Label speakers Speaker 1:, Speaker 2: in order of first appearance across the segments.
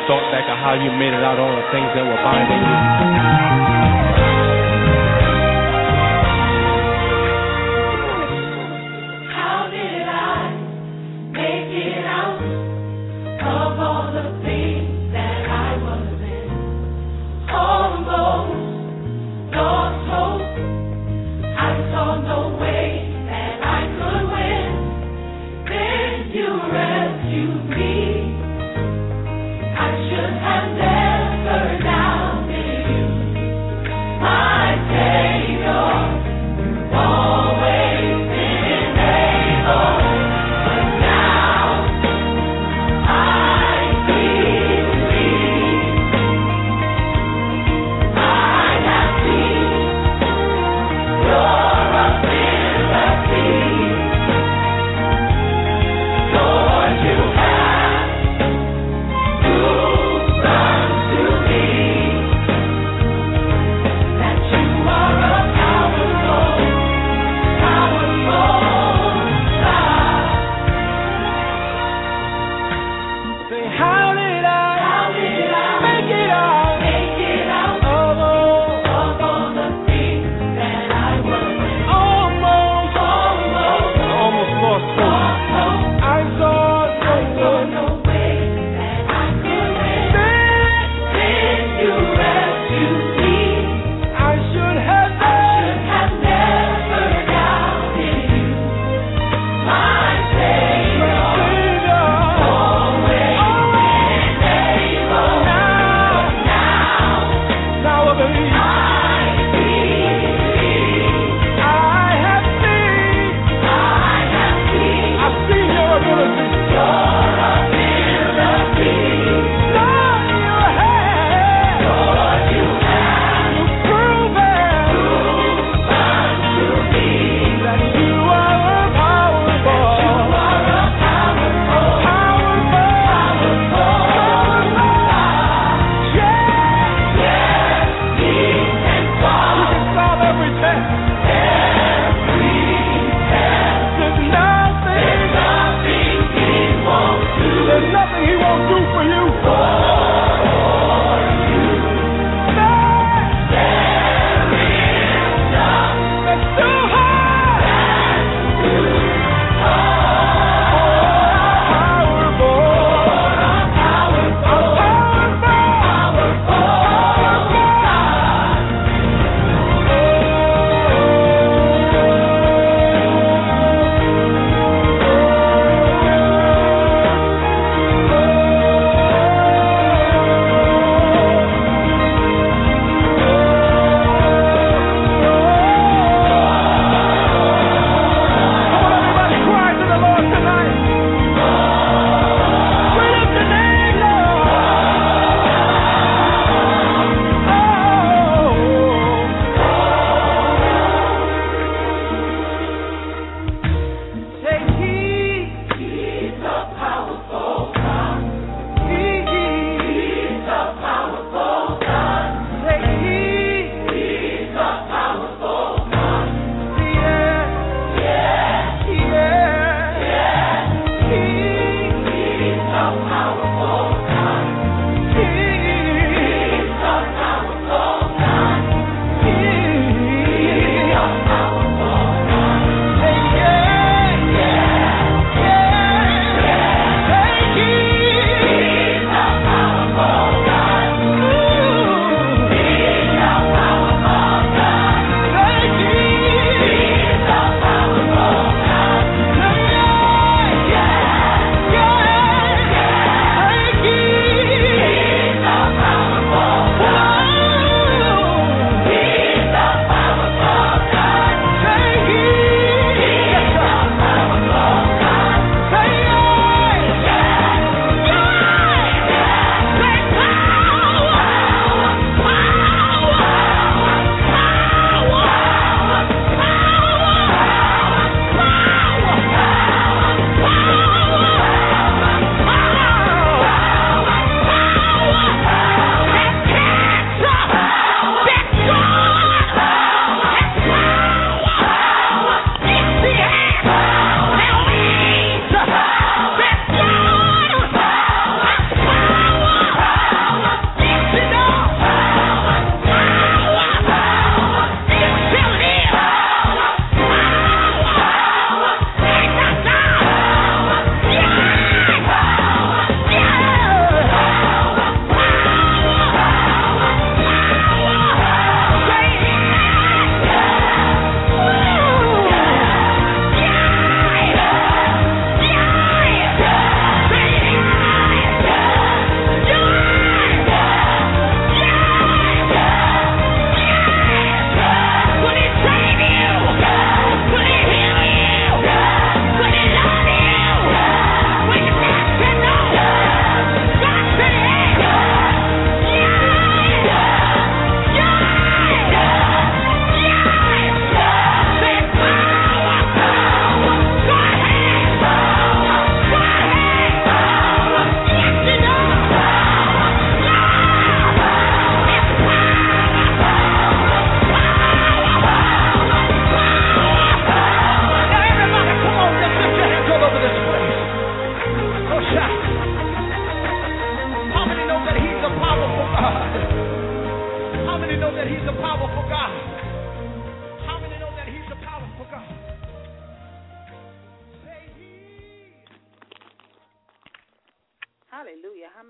Speaker 1: thought back of how you made it out, all the things that were binding you.
Speaker 2: How did I make it out of all the things that I was in? Almost lost hope. I saw no way that I could win. Then you rescued me. I should have never doubted you, my Savior. You've always been able, but now I believe. I have seen your ability, Lord. You have proven to me that you are a powerful, powerful God.
Speaker 1: Say, how did I make it out of
Speaker 2: All the things that I was in,
Speaker 1: almost lost hope?
Speaker 2: lost hope.
Speaker 1: I saw
Speaker 2: No way that I could win. Then you rescued me.
Speaker 1: I should have
Speaker 2: Have never doubted you, my Savior. Always been able. Now
Speaker 1: I believe.
Speaker 2: I believe.
Speaker 1: I have seen. I've seen your ability.
Speaker 2: Your ability.
Speaker 1: Lord, you have.
Speaker 2: Lord, you have
Speaker 1: You've proven
Speaker 2: to me
Speaker 1: that you are powerful. Solve every test. There's nothing he won't do for you. That's too hard. Powerful.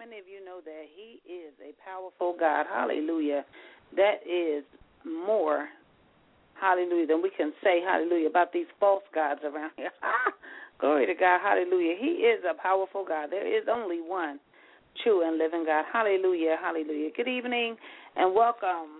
Speaker 3: many of you know that he is a powerful God? Hallelujah. That is more, hallelujah, than we can say, hallelujah, about these false gods around here. Glory to God. Hallelujah. He is a powerful God. There is only one true and living God. Hallelujah. Hallelujah. Good evening and welcome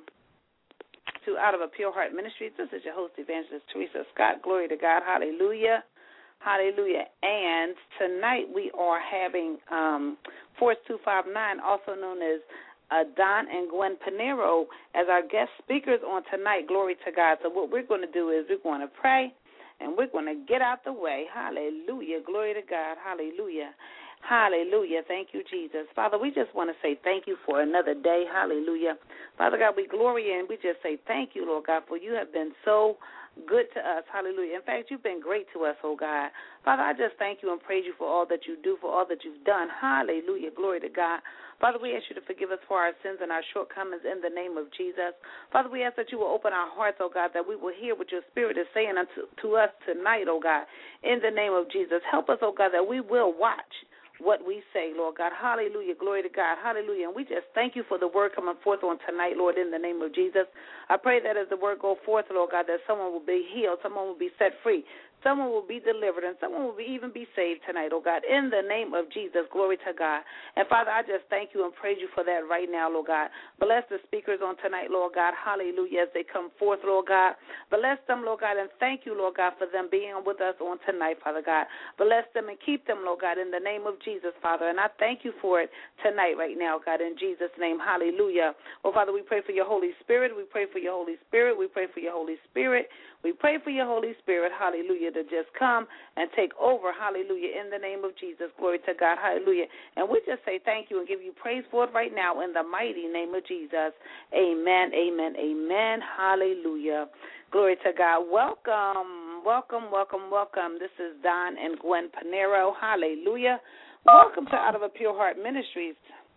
Speaker 3: to Out of a Pure Heart Ministries. This is your host, Evangelist Teresa Scott. Glory to God. Hallelujah. Hallelujah. And tonight we are having Force 259, also known as Don and Gwen Panero, as our guest speakers on tonight. Glory to God. So what we're going to do is we're going to pray and we're going to get out the way. Hallelujah. Glory to God. Hallelujah. Hallelujah. Thank you, Jesus. Father, we just want to say thank you for another day. Hallelujah. Father God, we glory and we just say thank you, Lord God, for you have been so good to us. Hallelujah. In fact, you've been great to us, oh God. Father, I just thank you and praise you for all that you do, for all that you've done. Hallelujah. Glory to God. Father, we ask you to forgive us for our sins and our shortcomings in the name of Jesus. Father, we ask that you will open our hearts, oh God, that we will hear what your Spirit is saying to us tonight, oh God, in the name of Jesus. Help us, oh God, that we will watch what we say, Lord God. Hallelujah. Glory to God. Hallelujah. And we just thank you for the word coming forth on tonight, Lord, in the name of Jesus. I pray that as the word go forth, Lord God, that someone will be healed, someone will be set free, someone will be delivered, and someone will even be saved tonight, oh God, in the name of Jesus. Glory to God. And Father, I just thank you and praise you for that right now, Lord God. Bless the speakers on tonight, Lord God. Hallelujah, as they come forth, Lord God. Bless them, Lord God, and thank you, Lord God, for them being with us on tonight, Father God. Bless them and keep them, Lord God, in the name of Jesus, Father. And I thank you for it tonight right now, God, in Jesus' name. Hallelujah. Oh, Father, we pray for your Holy Spirit. We pray for your Holy Spirit. We pray for your Holy Spirit. We pray for your Holy Spirit, hallelujah, to just come and take over, hallelujah, in the name of Jesus. Glory to God, hallelujah. And we just say thank you and give you praise for it right now in the mighty name of Jesus. Amen, amen, amen, hallelujah. Glory to God. Welcome, welcome, welcome, welcome. This is Don and Gwen Panero, hallelujah. Welcome to Out of a Pure Heart Ministries.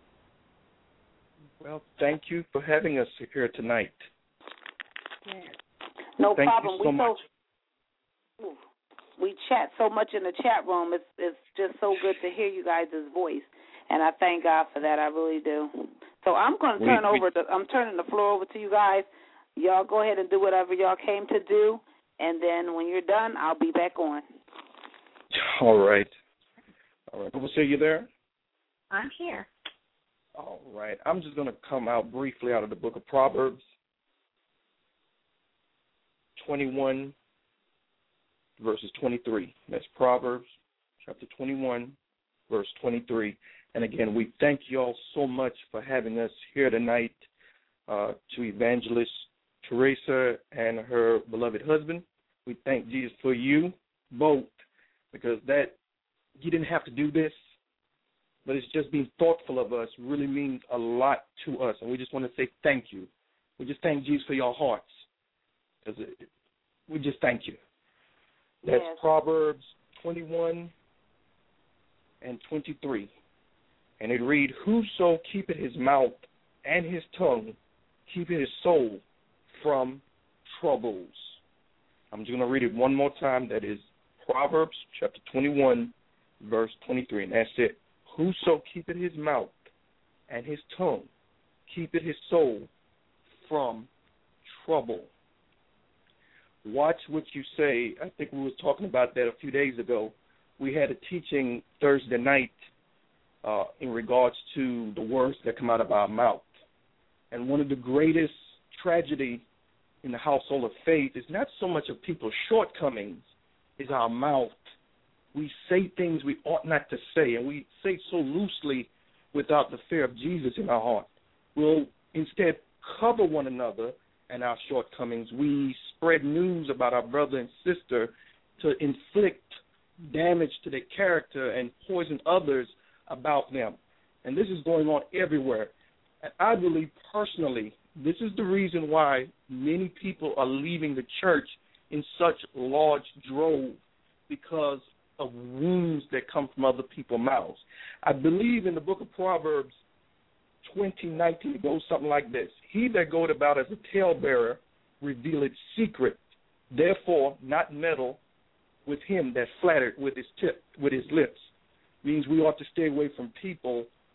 Speaker 4: Well, thank you for having us here tonight.
Speaker 3: Yes. No
Speaker 4: Thank
Speaker 3: problem.
Speaker 4: You so much.
Speaker 3: We chat so much in the chat room. It's just so good to hear you guys' voice, and I thank God for that. I really do. So I'm going to I'm turning the floor over to you guys. Y'all go ahead and do whatever y'all came to do, and then when you're done, I'll be back on.
Speaker 4: All right. All right. Overseer, you there?
Speaker 2: I'm here.
Speaker 4: All right. I'm just going to come out briefly out of the book of Proverbs 21, verses 23. That's Proverbs chapter 21, verse 23. And again, we thank you all so much for having us here tonight, to Evangelist Teresa and her beloved husband. We thank Jesus for you both, because that you didn't have to do this, but it's just being thoughtful of us really means a lot to us. And we just want to say thank you. We just thank Jesus for your hearts. We just thank you. That's
Speaker 3: yes.
Speaker 4: Proverbs 21 and 23. And it reads, whoso keepeth his mouth and his tongue, keepeth his soul from troubles. I'm just going to read it one more time. That is Proverbs chapter 21, verse 23. And that's it. Whoso keepeth his mouth and his tongue, keepeth his soul from trouble. Watch what you say. I think we were talking about that a few days ago. We had a teaching Thursday night in regards to the words that come out of our mouth. And one of the greatest tragedy in the household of faith is not so much of people's shortcomings, is our mouth. We say things we ought not to say, and we say so loosely without the fear of Jesus in our heart. We'll instead cover one another and our shortcomings. We spread news about our brother and sister to inflict damage to their character and poison others about them. And this is going on everywhere. And I believe personally this is the reason why many people are leaving the church in such large droves, because of wounds that come from other people's mouths. I believe in the book of Proverbs 20:19, it goes something like this. He that goeth about as a talebearer revealeth secret, therefore not meddle with him that flattered with his lips. Means we ought to stay away from people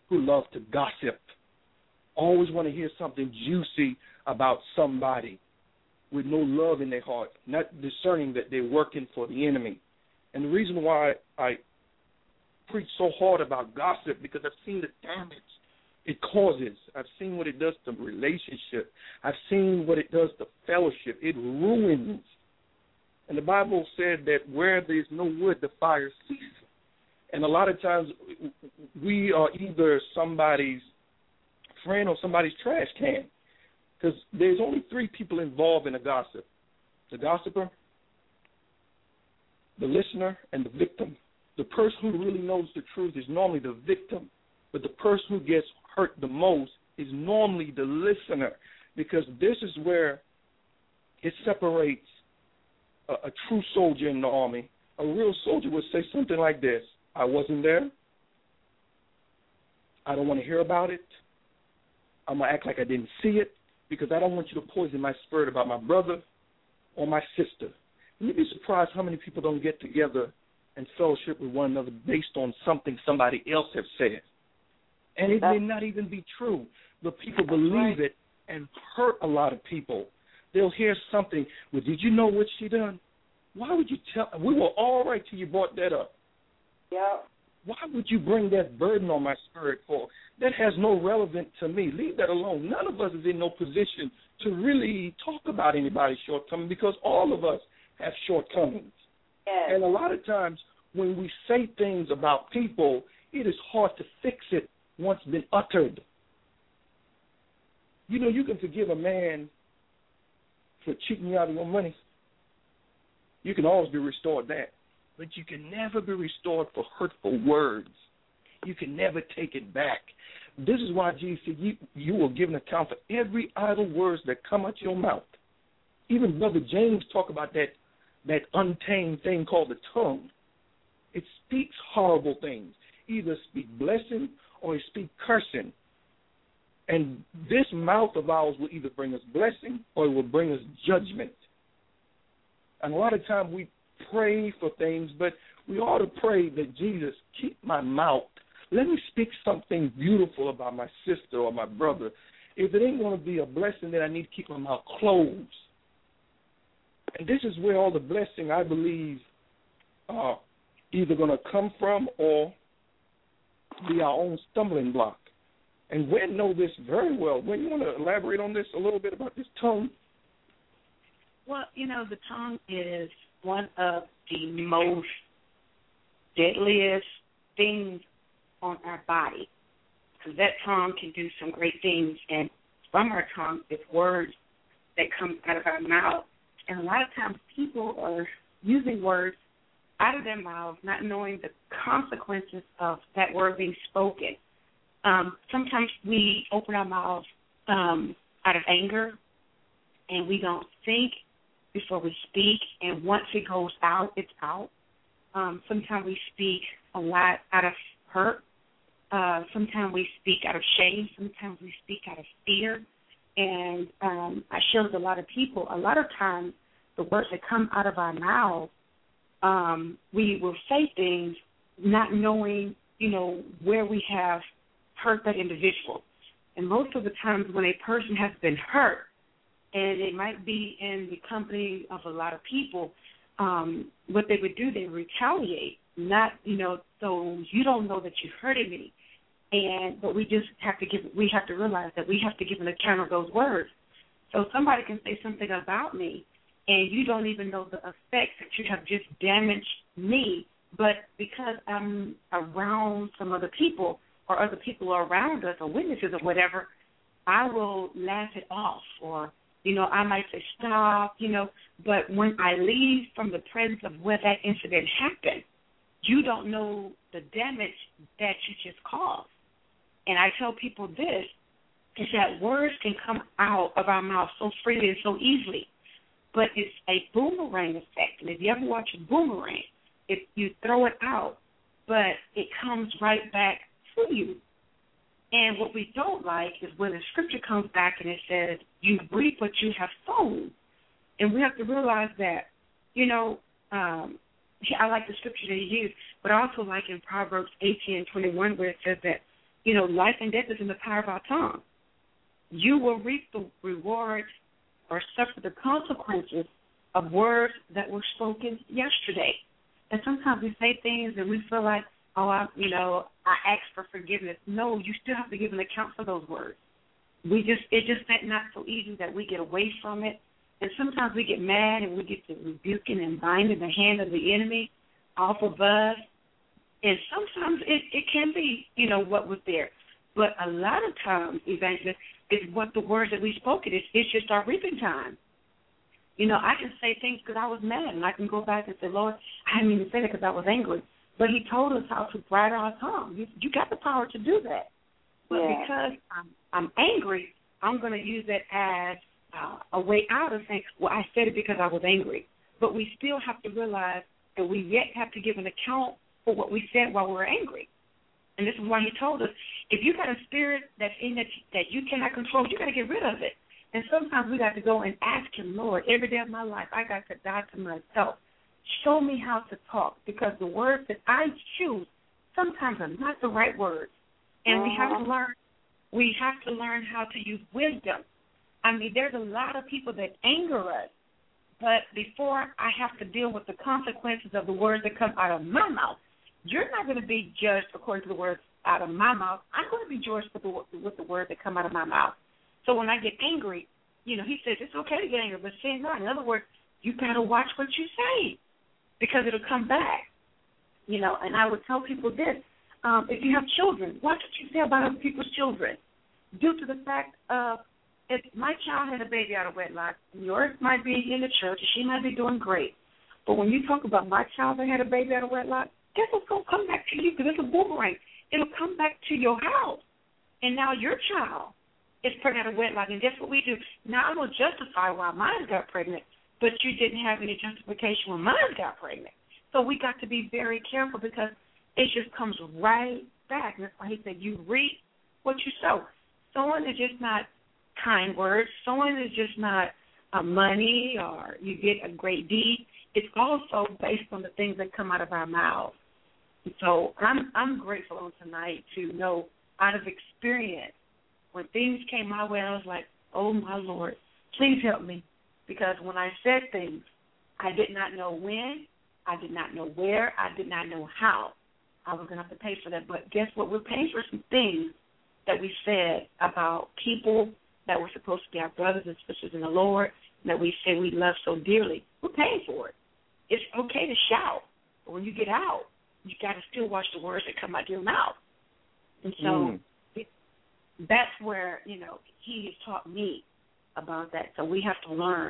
Speaker 4: who love to gossip, always want to hear something juicy about somebody with no love in their heart, not discerning that they're working for the enemy. And the reason why I preach so hard about gossip, because I've seen the damage it causes. I've seen what it does to relationship. I've seen what it does to fellowship. It ruins. And the Bible said that where there's no wood, the fire ceases. And a lot of times we are either somebody's friend or somebody's trash can, because there's only three people involved in a gossip: the gossiper, the listener, and the victim. The person who really knows the truth is normally the victim, but the person who gets hurt the most is normally the listener, because this is where it separates a true soldier in the army. A real soldier would say something like this: I wasn't there. I don't want to hear about it. I'm going to act like I didn't see it, because I don't want you to poison my spirit about my brother or my sister. And you'd be surprised how many people don't get together and fellowship with one another based on something somebody else has said. And it may not even be true, but people believe it and hurt a lot of people. They'll hear something, well, did you know what she done? Why would you tell? We were all right till you brought that up.
Speaker 3: Yeah.
Speaker 4: Why would you bring that burden on my spirit for? That has no relevance to me. Leave that alone. None of us is in no position to really talk about anybody's shortcomings, because all of us have shortcomings.
Speaker 3: Yes.
Speaker 4: And a lot of times when we say things about people, it is hard to fix it once been uttered. You know, you can forgive a man for cheating you out of your money. You can always be restored that. But you can never be restored for hurtful words. You can never take it back. This is why Jesus said you will give an account for every idle words that come out your mouth. Even Brother James talk about that untamed thing called the tongue. It speaks horrible things. Either speak blessing or it speak cursing. And this mouth of ours will either bring us blessing or it will bring us judgment. And a lot of times we pray for things, but we ought to pray that Jesus, keep my mouth. Let me speak something beautiful about my sister or my brother. If it ain't going to be a blessing, then I need to keep my mouth closed. And this is where all the blessing, I believe, are either going to come from or be our own stumbling block. And Gwen knows this very well. Gwen, you want to elaborate on this a little bit about this tongue?
Speaker 5: Well, the tongue is one of the most deadliest things on our body, because that tongue can do some great things, and from our tongue is words that come out of our mouth. And a lot of times people are using words out of their mouths, not knowing the consequences of that word being spoken. Sometimes we open our mouths out of anger, and we don't think before we speak, and once it goes out, it's out. Sometimes we speak a lot out of hurt. Sometimes we speak out of shame. Sometimes we speak out of fear. And I share with a lot of people, a lot of times the words that come out of our mouths, we will say things not knowing, where we have hurt that individual. And most of the times when a person has been hurt, and it might be in the company of a lot of people, what they would do, they retaliate. Not, so you don't know that you hurted me. But we just have to realize that we have to give an account of those words. So somebody can say something about me, and you don't even know the effects that you have just damaged me. But because I'm around some other people, or other people are around us, or witnesses or whatever, I will laugh it off, or I might say stop, but when I leave from the presence of where that incident happened, you don't know the damage that you just caused. And I tell people this, is that words can come out of our mouth so freely and so easily, but it's a boomerang effect. And if you ever watch a boomerang, if you throw it out, but it comes right back to you. And what we don't like is when the scripture comes back and it says, you reap what you have sown. And we have to realize that, I like the scripture that you use, but I also like in Proverbs 18:21 where it says that, life and death is in the power of our tongue. You will reap the rewards or suffer the consequences of words that were spoken yesterday. And sometimes we say things and we feel like, I asked for forgiveness. No, you still have to give an account for those words. It's just not so easy that we get away from it. And sometimes we get mad and we get to rebuking and binding the hand of the enemy off of us. And sometimes it can be, what was there. But a lot of times, Evangelist, is what the words that we spoke. It's just our reaping time. I can say things because I was mad, and I can go back and say, Lord, I didn't even say that because I was angry. But he told us how to bridle our tongue. You got the power to do that. But because I'm angry, I'm going to use that as a way out of saying, well, I said it because I was angry. But we still have to realize that we yet have to give an account for what we said while we were angry. And this is why he told us, if you got a spirit that's in that you cannot control, you got to get rid of it. And sometimes we got to go and ask him, Lord, every day of my life, I got to die to myself. Show me how to talk, because the words that I choose sometimes are not the right words. And we have to learn how to use wisdom. I mean, there's a lot of people that anger us, but before I have to deal with the consequences of the words that come out of my mouth, you're not going to be judged according to the words out of my mouth. I'm going to be judged with the words that come out of my mouth. So when I get angry, he says it's okay to get angry, but sin not. In other words, you got to watch what you say, because it'll come back. And I would tell people this. If you have children, watch what you say about other people's children. Due to the fact of, if my child had a baby out of wedlock, yours might be in the church, and she might be doing great. But when you talk about my child that had a baby out of wedlock, guess what's going to come back to you? Because it's a boomerang. It'll come back to your house. And now your child is pregnant out of wedlock. And guess what we do? Now I'm going to justify why mine got pregnant, but you didn't have any justification when mine got pregnant. So we got to be very careful, because it just comes right back. And that's why he said you reap what you sow. Sowing is just not kind words. Sowing is just not money or you get a great deed. It's also based on the things that come out of our mouths. And so I'm grateful on tonight to know out of experience, when things came my way, I was like, oh, my Lord, please help me. Because when I said things, I did not know when, I did not know where, I did not know how I was going to have to pay for that. But guess what? We're paying for some things that we said about people that were supposed to be our brothers and sisters in the Lord, that we say we love so dearly. We're paying for it. It's okay to shout, but when you get out, you got to still watch the words that come out of your mouth. And so that's where, he has taught me about that. So we have to learn,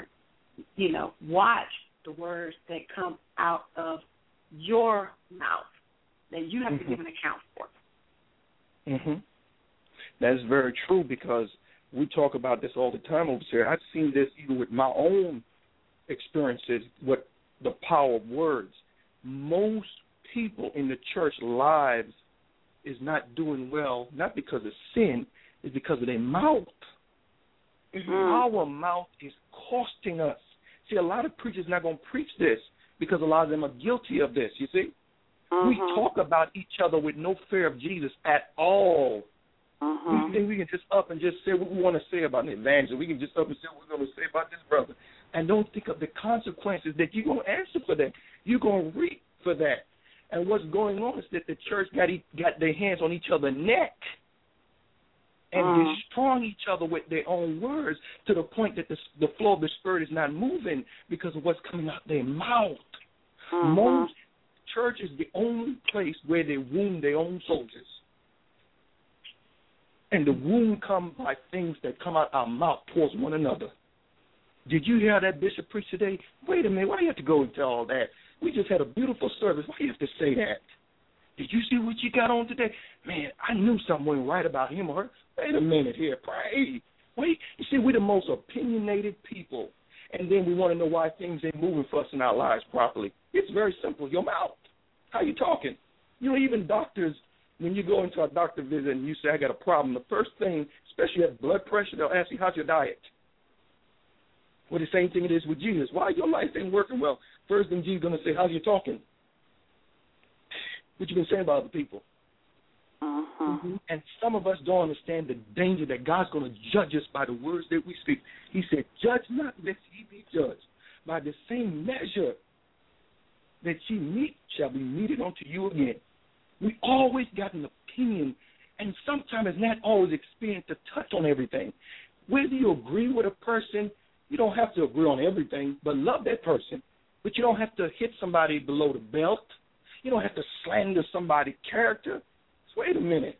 Speaker 5: watch the words that come out of your mouth that you have to give an account for.
Speaker 4: Mm-hmm. That's very true, because we talk about this all the time over here. I've seen this even with my own experiences with the power of words. Most people in the church lives is not doing well, not because of sin, it's because of their mouth. Our mouth is costing us. See, a lot of preachers not going to preach this because a lot of them are guilty of this, you see. We talk about each other with no fear of Jesus at all. We think we can just up and just say what we want to say about an evangelist. We can just up and say what we're going to say about this brother, and don't think of the consequences that you're going to answer for that. You're going to reap for that. And what's going on is that the church got their hands on each other's neck and destroying each other with their own words, to the point that the flow of the Spirit is not moving because of what's coming out their mouth. Most church is the only place where they wound their own soldiers. And the wound comes by things that come out our mouth towards one another. Did you hear that bishop preach today? Wait a minute, why do you have to go into all that? We just had a beautiful service. Why do you have to say that? Did you see what you got on today? Man, I knew something wasn't right about him or her. Wait a minute here. Pray. Wait. You see, we're the most opinionated people. And then we want to know why things ain't moving for us in our lives properly. It's very simple. Your mouth. How you talking? Even doctors, when you go into a doctor visit and you say, I got a problem, the first thing, especially if you have blood pressure, they'll ask you, how's your diet? Well, the same thing it is with Jesus. Why your life ain't working well? First thing Jesus is going to say, how's you talking? What you been saying about other people? And some of us don't understand the danger that God's going to judge us by the words that we speak. He said, judge not, lest ye be judged. By the same measure that ye meet shall be meted unto you again. We always got an opinion, and sometimes it's not always experienced to touch on everything. Whether you agree with a person, you don't have to agree on everything, but love that person. But you don't have to hit somebody below the belt. You don't have to slander somebody's character. So wait a minute.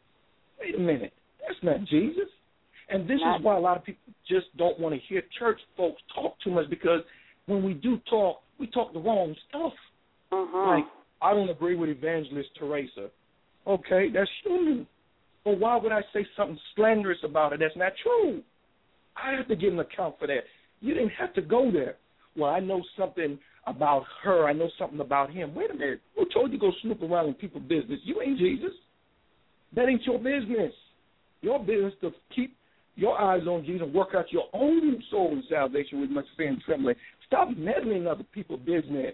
Speaker 4: That's not Jesus. And this is why a lot of people just don't want to hear church folks talk too much, because when we do talk, we talk the wrong stuff. Like, I don't agree with Evangelist Teresa. Okay, that's human. But why would I say something slanderous about her that's not true? I have to give an account for that. You didn't have to go there. Well, I know something about her. I know something about him. Wait a minute. Who told you to go snoop around in people's business? You ain't Jesus. That ain't your business. Your business to keep your eyes on Jesus and work out your own soul and salvation with much fear and trembling. Stop meddling in other people's business.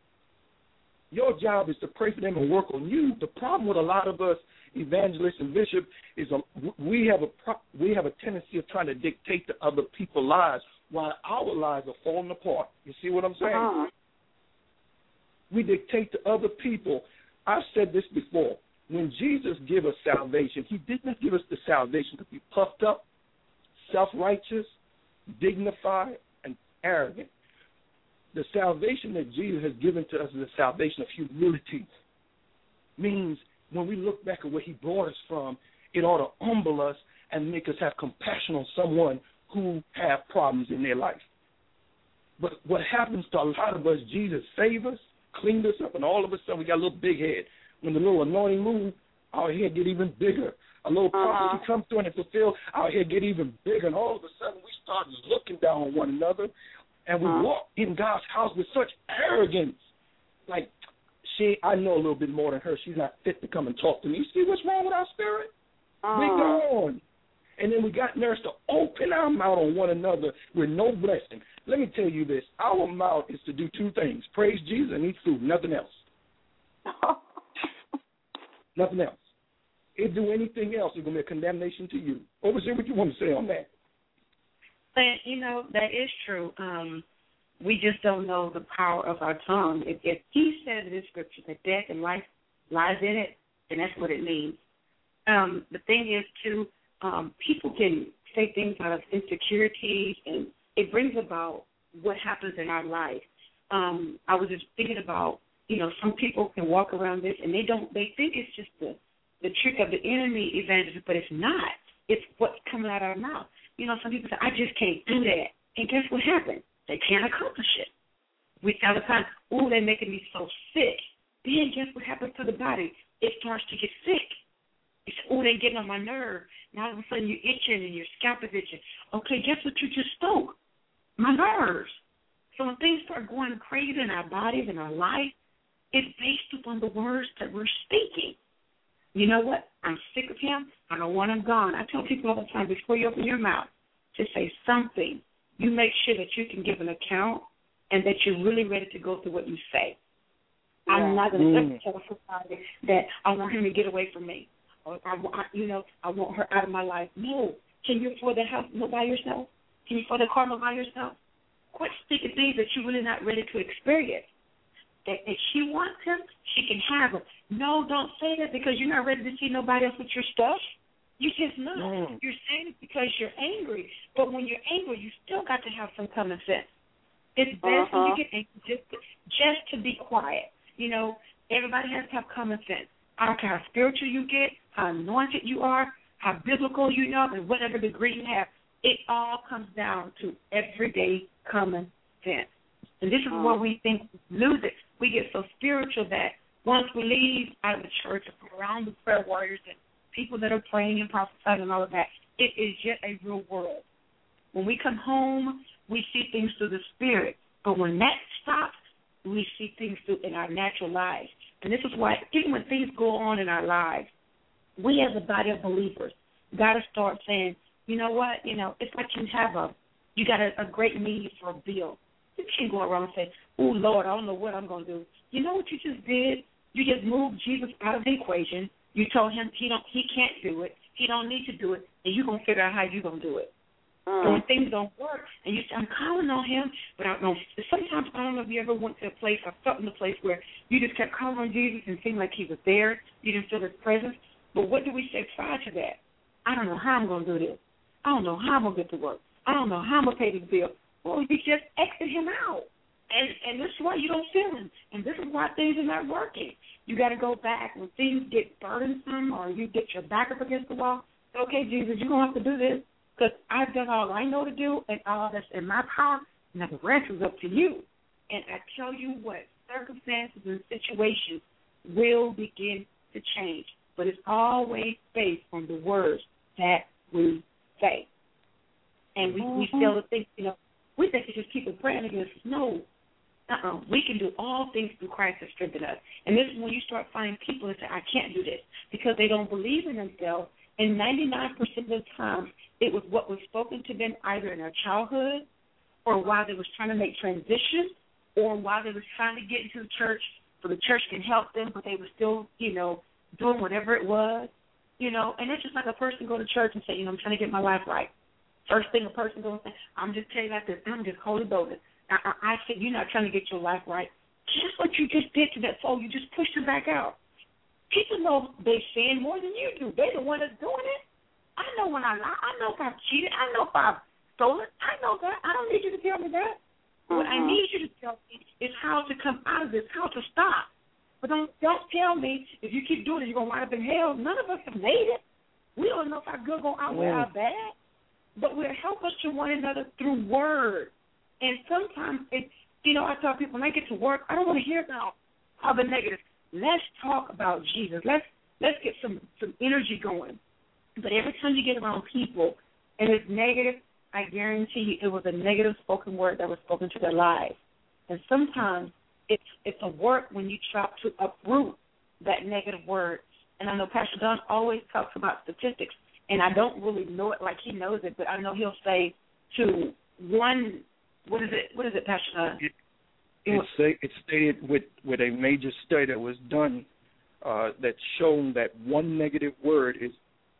Speaker 4: Your job is to pray for them and work on you. The problem with a lot of us evangelists and bishops is we have a tendency of trying to dictate to other people's lives while our lives are falling apart. You see what I'm saying? We dictate to other people. I've said this before. When Jesus gave us salvation, he did not give us the salvation to be puffed up, self-righteous, dignified, and arrogant. The salvation that Jesus has given to us is a salvation of humility. Means when we look back at where he brought us from, it ought to humble us and make us have compassion on someone who have problems in their life. But what happens to a lot of us, Jesus saved us, cleaned us up, and all of a sudden we got a little big head. When the little anointing moves, our head get even bigger. A little prophecy comes through and it fulfills, our head get even bigger. And all of a sudden we start looking down on one another. And we walk in God's house with such arrogance. Like, I know a little bit more than her. She's not fit to come and talk to me. See what's wrong with our spirit? We're gone. And then we got nerves to open our mouth on one another with no blessing. Let me tell you this. Our mouth is to do two things. Praise Jesus and eat food. Nothing else. Nothing else. If do anything else, it's going to be a condemnation to you. Overseer, what you want to say on that?
Speaker 5: But, that is true. We just don't know the power of our tongue. If he says in the scripture that death and life lies in it, then that's what it means. The thing is, too, people can say things out of insecurities, and it brings about what happens in our life. I was just thinking about, some people can walk around this, and they think it's just the trick of the enemy evangelist, but it's not. It's what's coming out of our mouth. Some people say, I just can't do that. And guess what happens? They can't accomplish it. We tell the time, they're making me so sick. Then guess what happens to the body? It starts to get sick. You say, they're getting on my nerve. Now all of a sudden you're itching and your scalp is itching. Okay, guess what you just spoke? My nerves. So when things start going crazy in our bodies and our life, it's based upon the words that we're speaking. You know what? I'm sick of him. I don't want him gone. I tell people all the time, before you open your mouth to say something, you make sure that you can give an account and that you're really ready to go through what you say. Yeah. I'm not going to ever tell somebody that I want him to get away from me. Or I want her out of my life. No. Can you afford the house by yourself? Can you afford the car by yourself? Quit speaking things that you're really not ready to experience. That if she wants him, she can have him. No, don't say that because you're not ready to see nobody else with your stuff. You just not. You're saying it because you're angry. But when you're angry, you still got to have some common sense. It's best when you get angry just to be quiet. Everybody has to have common sense. I don't care how spiritual you get, how anointed you are, how biblical you know, and whatever degree you have. It all comes down to everyday common sense. And this is where we think we lose it. We get so spiritual that once we leave out of the church, around the prayer warriors and people that are praying and prophesying and all of that, it is yet a real world. When we come home, we see things through the spirit. But when that stops, we see things through in our natural lives. And this is why, even when things go on in our lives, we as a body of believers got to start saying, you know what, it's like you got a great need for a bill. You can't go around and say, Lord, I don't know what I'm going to do. You know what you just did? You just moved Jesus out of the equation. You told him he can't do it. He don't need to do it, and you're going to figure out how you're going to do it. So when things don't work, and you say, I'm calling on him, but I don't know. Sometimes, I don't know if you ever went to a place or felt in a place where you just kept calling on Jesus and seemed like he was there. You didn't feel his presence. But what do we say prior to that? I don't know how I'm going to do this. I don't know how I'm going to get to work. I don't know how I'm going to pay this bill. Well, you just exit him out. And this is why you don't feel him. And this is why things are not working. You got to go back when things get burdensome or you get your back up against the wall. Okay, Jesus, you're going to have to do this because I've done all I know to do and all that's in my power. Now the rest is up to you. And I tell you what, circumstances and situations will begin to change. But it's always based on the words that we say. And we fail to think, we think to just keep praying against us. No. We can do all things through Christ that strengthens us. And this is when you start finding people that say, I can't do this, because they don't believe in themselves. And 99% of the time, it was what was spoken to them either in their childhood or while they was trying to make transitions or while they was trying to get into the church so the church can help them, but they were still, doing whatever it was, And it's just like a person go to church and say, I'm trying to get my life right. First thing a person goes to say, I'm just telling you like this, I'm just holy boldness. I said, you're not trying to get your life right. Guess what you just did to that soul? You just pushed her back out. People know they sin more than you do. They're the one that's doing it. I know when I lie. I know if I've cheated. I know if I've stolen. I know that. I don't need you to tell me that. What I need you to tell me is how to come out of this, how to stop. But don't tell me if you keep doing it, you're going to wind up in hell. None of us have made it. We don't know if our good going to outweigh our bad. But we'll help us to one another through word. And sometimes it's, I tell people when I get to work, I don't want to hear about all the negatives. Let's talk about Jesus. Let's get some energy going. But every time you get around people and it's negative, I guarantee you it was a negative spoken word that was spoken to their lives. And sometimes it's a work when you try to uproot that negative word. And I know Pastor Don always talks about statistics, and I don't really know it like he knows it, but I know he'll say to one. What is it, Pastor Don?
Speaker 4: It's stated with a major study that was done that's shown that one negative word is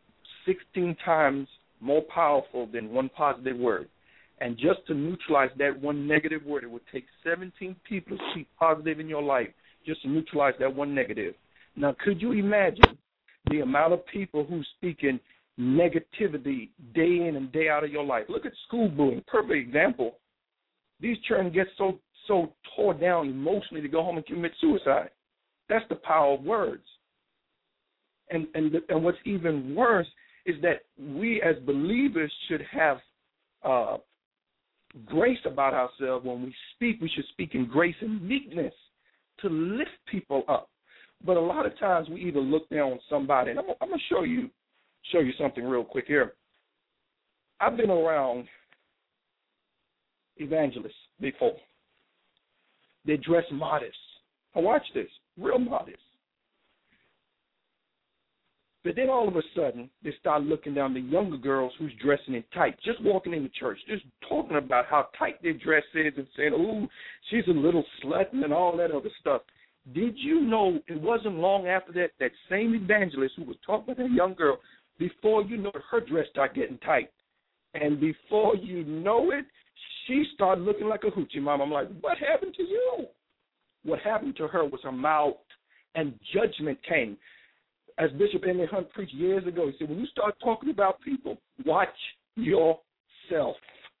Speaker 4: 16 times more powerful than one positive word. And just to neutralize that one negative word, it would take 17 people to speak positive in your life just to neutralize that one negative. Now, could you imagine the amount of people who's speaking negativity day in and day out of your life? Look at school bullying, perfect example. These children get so tore down emotionally to go home and commit suicide. That's the power of words. And what's even worse is that we as believers should have grace about ourselves. When we speak, we should speak in grace and meekness to lift people up. But a lot of times we either look down on somebody, and I'm going to show you something real quick here. I've been around evangelists before. They dress modest. Now watch this, real modest. But then all of a sudden, they start looking down the younger girls who's dressing in tight, just walking in the church, just talking about how tight their dress is and saying, ooh, she's a little slut and all that other stuff. Did you know it wasn't long after that same evangelist who was talking about that young girl, before you know it, her dress started getting tight. And before you know it, she started looking like a hoochie mama. I'm like, what happened to you? What happened to her was her mouth, and judgment came. As Bishop Emily Hunt preached years ago, he said, when you start talking about people, watch yourself.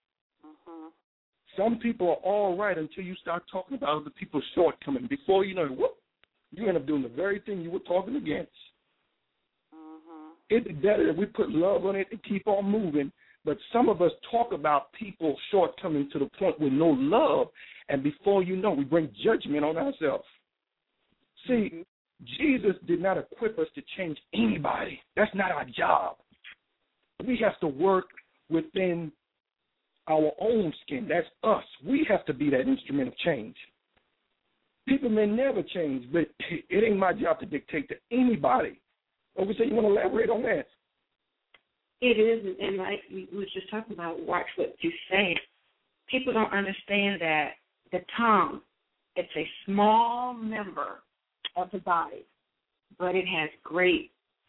Speaker 4: Some people are all right until you start talking about other people's shortcomings. Before you know it, whoop, you end up doing the very thing you were talking against. It'd be better if we put love on it and keep on moving. But some of us talk about people's shortcomings to the point with no love, and before you know, we bring judgment on ourselves. See, Jesus did not equip us to change anybody. That's not our job. We have to work within our own skin. That's us. We have to be that instrument of change. People may never change, but it ain't my job to dictate to anybody. Or say, you want to elaborate on that?
Speaker 5: It is, and like we were just talking about, watch what you say. People don't understand that the tongue, it's a small member of the body, but it has great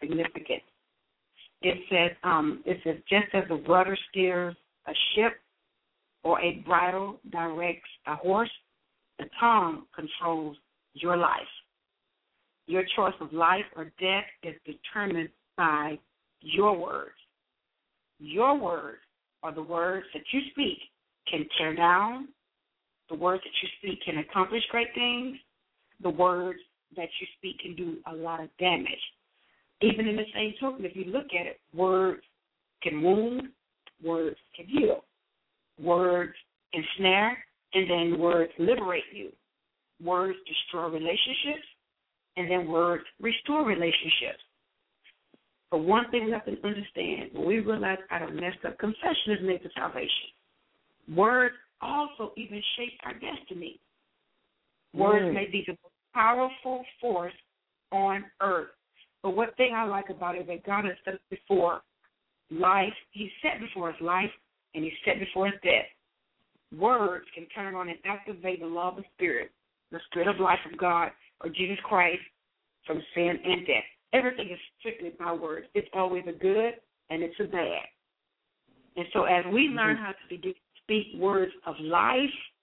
Speaker 5: significance. It says, just as the rudder steers a ship or a bridle directs a horse, the tongue controls your life. Your choice of life or death is determined by your words. Your words, or the words that you speak, can tear down. The words that you speak can accomplish great things. The words that you speak can do a lot of damage. Even in the same token, if you look at it, words can wound, words can heal. Words ensnare, and then words liberate you. Words destroy relationships, and then words restore relationships. But one thing we have to understand, when we realize I done messed up, confession is made to salvation. Words also even shape our destiny. Words may be the most powerful force on earth. But one thing I like about it is that God has set before life. He set before us life, and He set before us death. Words can turn on and activate the law of the Spirit of life of God, or Jesus Christ, from sin and death. Everything is strictly by words. It's always a good and it's a bad. And so as we learn how to speak words of life,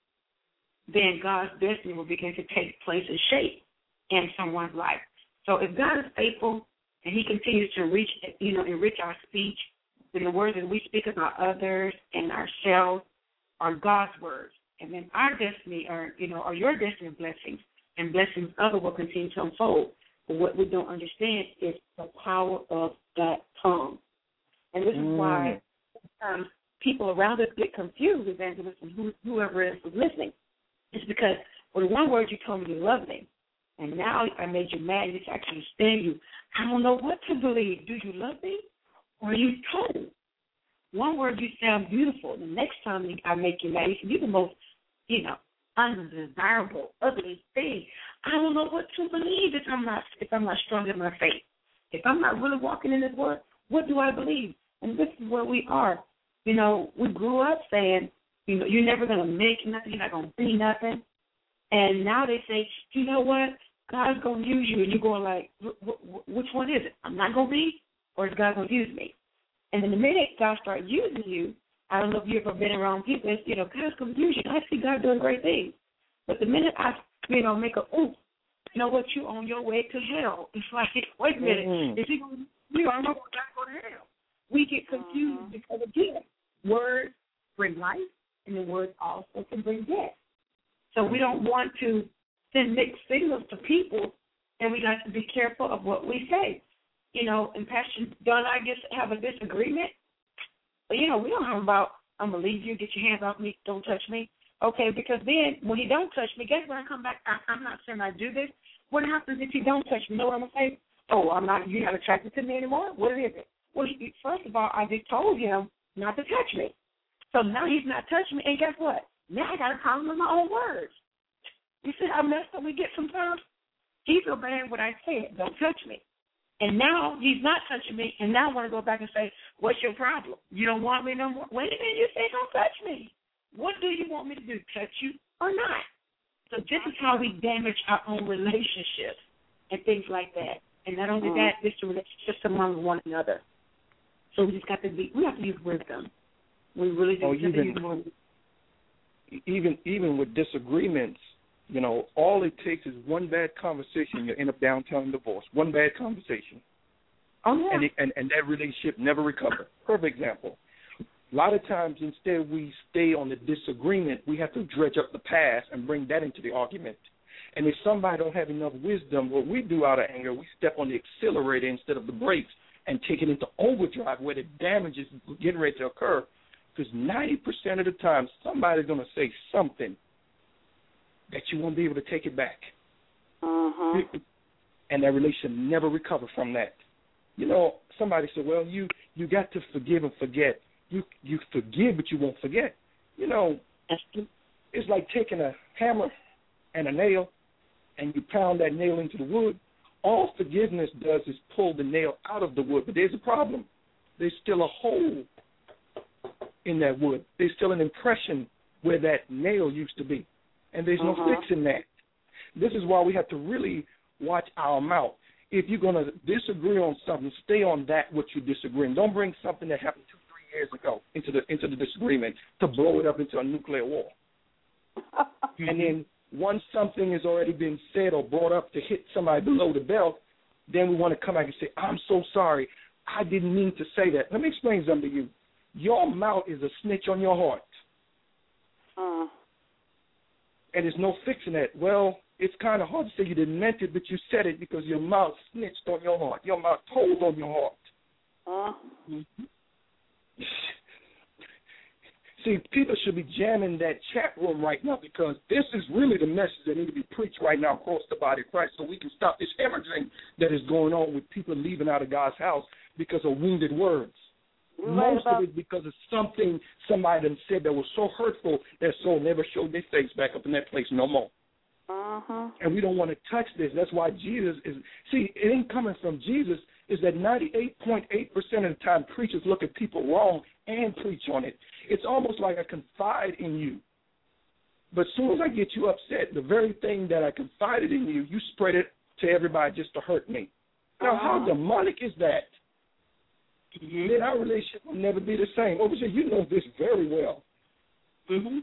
Speaker 5: then God's destiny will begin to take place and shape in someone's life. So if God is faithful and He continues to enrich our speech, then the words that we speak about others and ourselves are God's words. And then our destiny or your destiny blessings and blessings others will continue to unfold. But what we don't understand is the power of that tongue. And this is why sometimes people around us get confused, evangelists and whoever is listening. It's because with one word you told me you love me, and now I made you mad, I can't stand you. I don't know what to believe. Do you love me or are you cold? One word, you sound beautiful. The next time I make you mad, you say, you're the most, undesirable, ugly thing. I don't know what to believe if I'm not strong in my faith. If I'm not really walking in this word, what do I believe? And this is where we are. We grew up saying, you're never going to make nothing, you're not going to be nothing. And now they say, you know what? God's going to use you. And you're going like, which one is it? I'm not going to be, or is God going to use me? And then the minute God starts using you, I don't know if you've ever been around people, God's going to use you. I see God doing great things. But the minute I, make you know what, you on your way to hell. It's like, wait a minute, is he going to, I know God go to hell. We get confused because, again, words bring life, and the words also can bring death. So we don't want to send mixed signals to people, and we got to be careful of what we say. And Pastor Don and I just have a disagreement. But, we don't have about, I'm going to leave you, get your hands off me, don't touch me. Okay, because then when he don't touch me, guess when I come back, I'm not saying I do this. What happens if he don't touch me? You know what I'm going to say? Oh, you're not attracted to me anymore? What is it? Well, first of all, I just told him not to touch me. So now he's not touching me, and guess what? Now I got to call him with my own words. You see how messed up we get sometimes? He feel bad what I said, don't touch me. And now he's not touching me, and now I want to go back and say, what's your problem? You don't want me no more? Wait a minute, you say don't touch me. What do you want me to do, touch you or not? So this is how we damage our own relationships and things like that. And not only that, it's the relationships among one another. So we have to use wisdom. We really do have to use more.
Speaker 4: Even with disagreements, all it takes is one bad conversation. You end up downtown divorce. One bad conversation.
Speaker 5: Oh, yeah.
Speaker 4: And that relationship never recovered. Perfect example. A lot of times, instead we stay on the disagreement, we have to dredge up the past and bring that into the argument. And if somebody don't have enough wisdom, what we do out of anger, we step on the accelerator instead of the brakes and take it into overdrive where the damage is getting ready to occur. Because 90% of the time, somebody's going to say something that you won't be able to take it back. And that relationship never recover from that. Somebody said, well, you got to forgive and forget. You forgive, but you won't forget. It's like taking a hammer and a nail, and you pound that nail into the wood. All forgiveness does is pull the nail out of the wood, but there's a problem. There's still a hole in that wood. There's still an impression where that nail used to be, and there's no fixing that. This is why we have to really watch our mouth. if you're going to disagree on something, stay on that what you disagree on. Don't bring something that happened 2-3 years ago into the disagreement to blow it up into a nuclear war. And then once something has already been said or brought up to hit somebody below the belt, then we want to come back and say, I'm so sorry. I didn't mean to say that. Let me explain something to you. Your mouth is a snitch on your heart. And there's no fixing that. Well, it's kind of hard to say you didn't meant it, but you said it because your mouth snitched on your heart. Your mouth told on your heart. See, people should be jamming that chat room right now because this is really the message that needs to be preached right now across the body of Christ so we can stop this hemorrhaging that is going on with people leaving out of God's house because of wounded words. Most of it because of something somebody done said that was so hurtful that soul never showed their face back up in that place no more. And we don't want to touch this. That's why Jesus is, see, it ain't coming from Jesus, is that 98.8% of the time preachers look at people wrong and preach on it. It's almost like I confide in you. But as soon as I get you upset, the very thing that I confided in you, you spread it to everybody just to hurt me. Now, how demonic is that? Then our relationship will never be the same. Overseer, you know this very well.
Speaker 5: And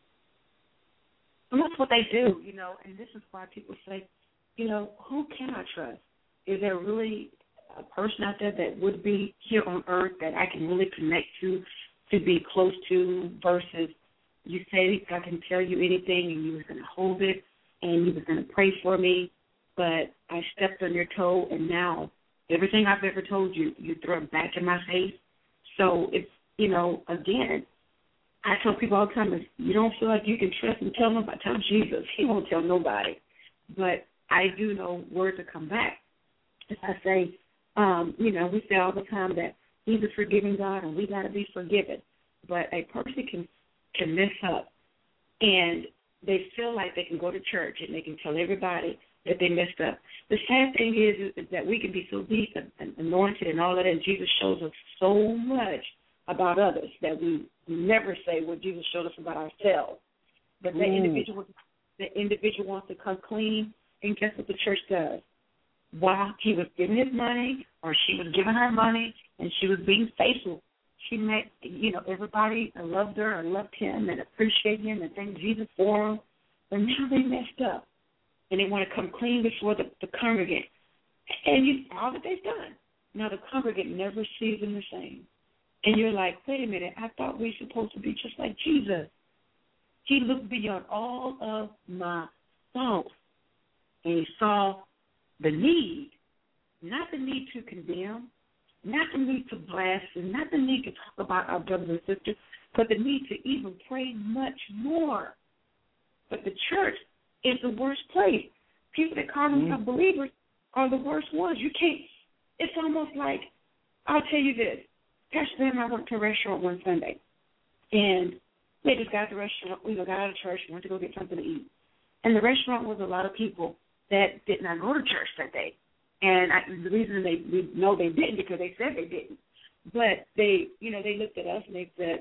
Speaker 5: that's what they do, you know, and this is why people say, you know, who can I trust? Is there really a person out there that would be here on earth that I can really connect to be close to versus you say I can tell you anything and you were going to hold it and you were going to pray for me, but I stepped on your toe and now everything I've ever told you, you throw it back in my face. So it's, you know, again, I tell people all the time, if you don't feel like you can trust and tell nobody, tell Jesus. He won't tell nobody. But I do know where to come back. As I say, you know, we say all the time that he's a forgiving God and we got to be forgiven. But a person can mess up and they feel like they can go to church and they can tell everybody that they messed up. The sad thing is that we can be so deep and anointed and all that, and Jesus shows us so much about others that we never say what Jesus showed us about ourselves. But the individual wants to come clean, and guess what the church does? While he was giving his money or she was giving her money and she was being faithful, she met, you know, everybody loved her or loved him and appreciated him and thanked Jesus for him. But now they messed up. And they want to come clean before the congregant. And all that they've done. Now the congregant never sees them the same. And you're like, wait a minute, I thought we were supposed to be just like Jesus. He looked beyond all of my faults. And he saw the need, not the need to condemn, not the need to blaspheme, not the need to talk about our brothers and sisters, but the need to even pray much more. But the church is the worst place. People that call themselves believers are the worst ones. You can't. It's almost like, I'll tell you this. Pastor Ben and I went to a restaurant one Sunday, and they just got at the restaurant. We got out of church and went to go get something to eat. And the restaurant was a lot of people that did not go to church that day. And the reason we know they didn't because they said they didn't. But they looked at us and they said,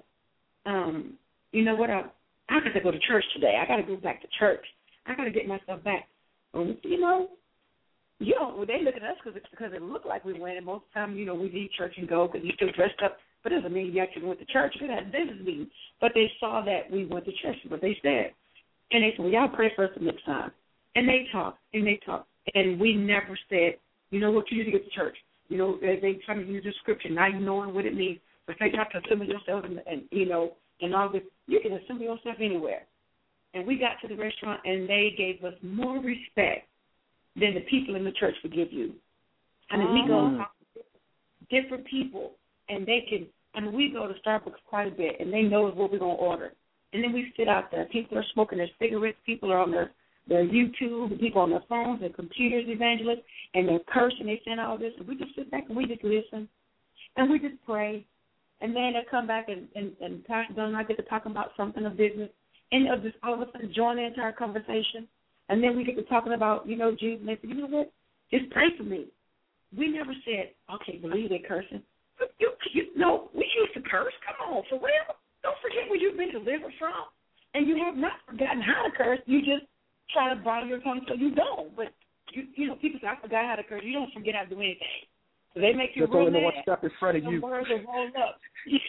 Speaker 5: you know what, I got to go to church today. I got to go back to church. I got to get myself back. You know, they look at us because it looked like we went. And most of the time, you know, we leave church and go because you still dressed up. But it doesn't mean you actually went to church. We had a business meeting. But they saw that we went to church, what they said. And they said, well, y'all pray for us the next time. And they talked, and we never said, you know what, you need to get to church. You know, they try to use the scripture, not even knowing what it means. But they got to assemble yourself and you know, and all this. You can assemble yourself anywhere. And we got to the restaurant, and they gave us more respect than the people in the church would give you. I mean, we go to different people, and they can, I mean, we go to Starbucks quite a bit, and they know what we're going to order. And then we sit out there. People are smoking their cigarettes. People are on their YouTube. People on their phones, their computers, evangelists, and they're cursing. They saying all this. And we just sit back, and we just listen, and we just pray. And then they come back, and Pastor Bill and I get to talking about something of business. And they'll just all of a sudden join the entire conversation. And then we get to talking about, you know, Jesus. And they say, you know what? Just pray for me. We never said, okay, believe they cursing. You know, we used to curse. Come on, for real. Don't forget where you've been delivered from. And you have not forgotten how to curse. You just try to bridle your tongue so you don't. But people say, I forgot how to curse. You don't forget how to do anything. So they make you
Speaker 4: just
Speaker 5: real
Speaker 4: only
Speaker 5: mad.
Speaker 4: one step in front of you.
Speaker 5: The words will roll up.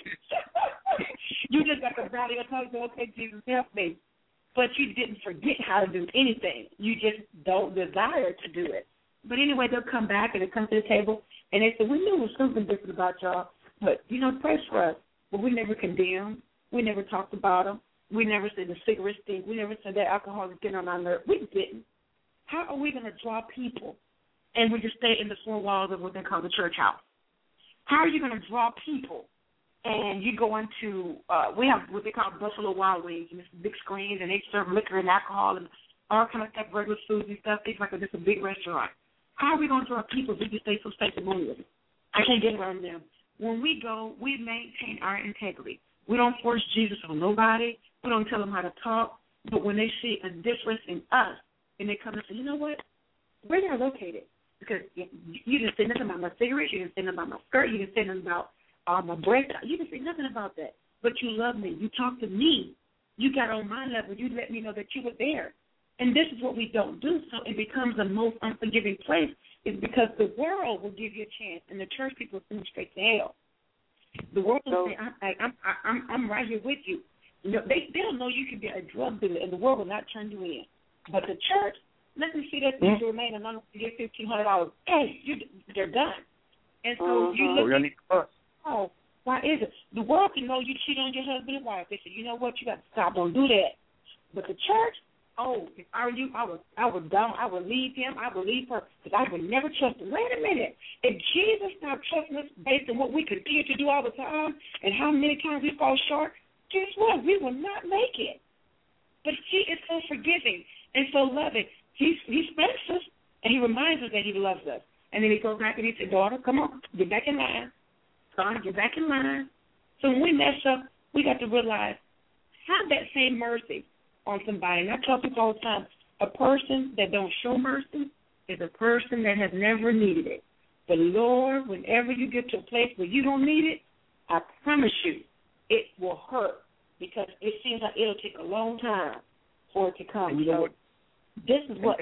Speaker 5: You just got to rally your tongue and say, okay, Jesus, help me. But you didn't forget how to do anything. You just don't desire to do it. But anyway, they'll come back and they come to the table and they say, we knew there was something different about y'all, but, pray for us. But we never condemned. We never talked about them. We never said the cigarette stink. We never said that alcohol is getting on our nerves. We didn't. How are we going to draw people and we just stay in the four walls of what they call the church house? How are you going to draw people and you go into, we have what they call Buffalo Wild Wings, and it's big screens, and they serve liquor and alcohol and all kind of stuff, regular foods and stuff. It's like just a big restaurant. How are we going to draw people if we just stay so sanctimonious? I can't get around them. When we go, we maintain our integrity. We don't force Jesus on nobody. We don't tell them how to talk. But when they see a difference in us, and they come and say, you know what? Where are you located? Because you didn't say nothing about my cigarettes. You didn't say nothing about my skirt. You didn't say nothing about my breath. You didn't say nothing about that. But you love me. You talked to me. You got on my level. You let me know that you were there. And this is what we don't do. So it becomes the most unforgiving place. Is because the world will give you a chance, and the church people send you straight to hell. The world will say, I'm right here with you. They don't know you can be a drug dealer, and the world will not turn you in. But the church, let them see that things remain and not get $1,500. Hey, they're done. And so you look at, why is it? The world can know you cheat on your husband and wife. They say, you know what, you got to stop, don't do that. But the church, if I were you, I would down, I would leave him, I would leave her, because I would never trust him. Wait a minute. If Jesus stopped trusting us based on what we continue to do all the time and how many times we fall short, guess what? We will not make it. But he is so forgiving and so loving. He spanks us, and he reminds us that he loves us. And then he goes back and he says, daughter, come on, get back in line. Son, get back in line. So when we mess up, we got to realize, have that same mercy on somebody. And I tell people all the time, a person that don't show mercy is a person that has never needed it. But, Lord, whenever you get to a place where you don't need it, I promise you it will hurt because it seems like it'll take a long time for it to come.
Speaker 4: And you know what?
Speaker 5: This is what,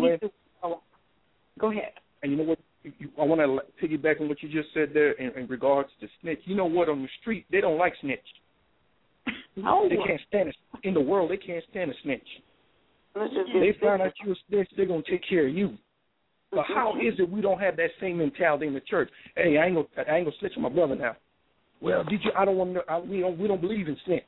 Speaker 5: go ahead.
Speaker 4: And you know what? I want to piggyback on what you just said there in regards to snitch. You know what? On the street, they don't like snitch.
Speaker 5: No.
Speaker 4: They can't stand it. In the world, they can't stand a snitch. They find out you're a snitch, they're going to take care of you. But how is it we don't have that same mentality in the church? Hey, I ain't gonna snitch on my brother now. Well, did you? I don't want to. We don't believe in snitch.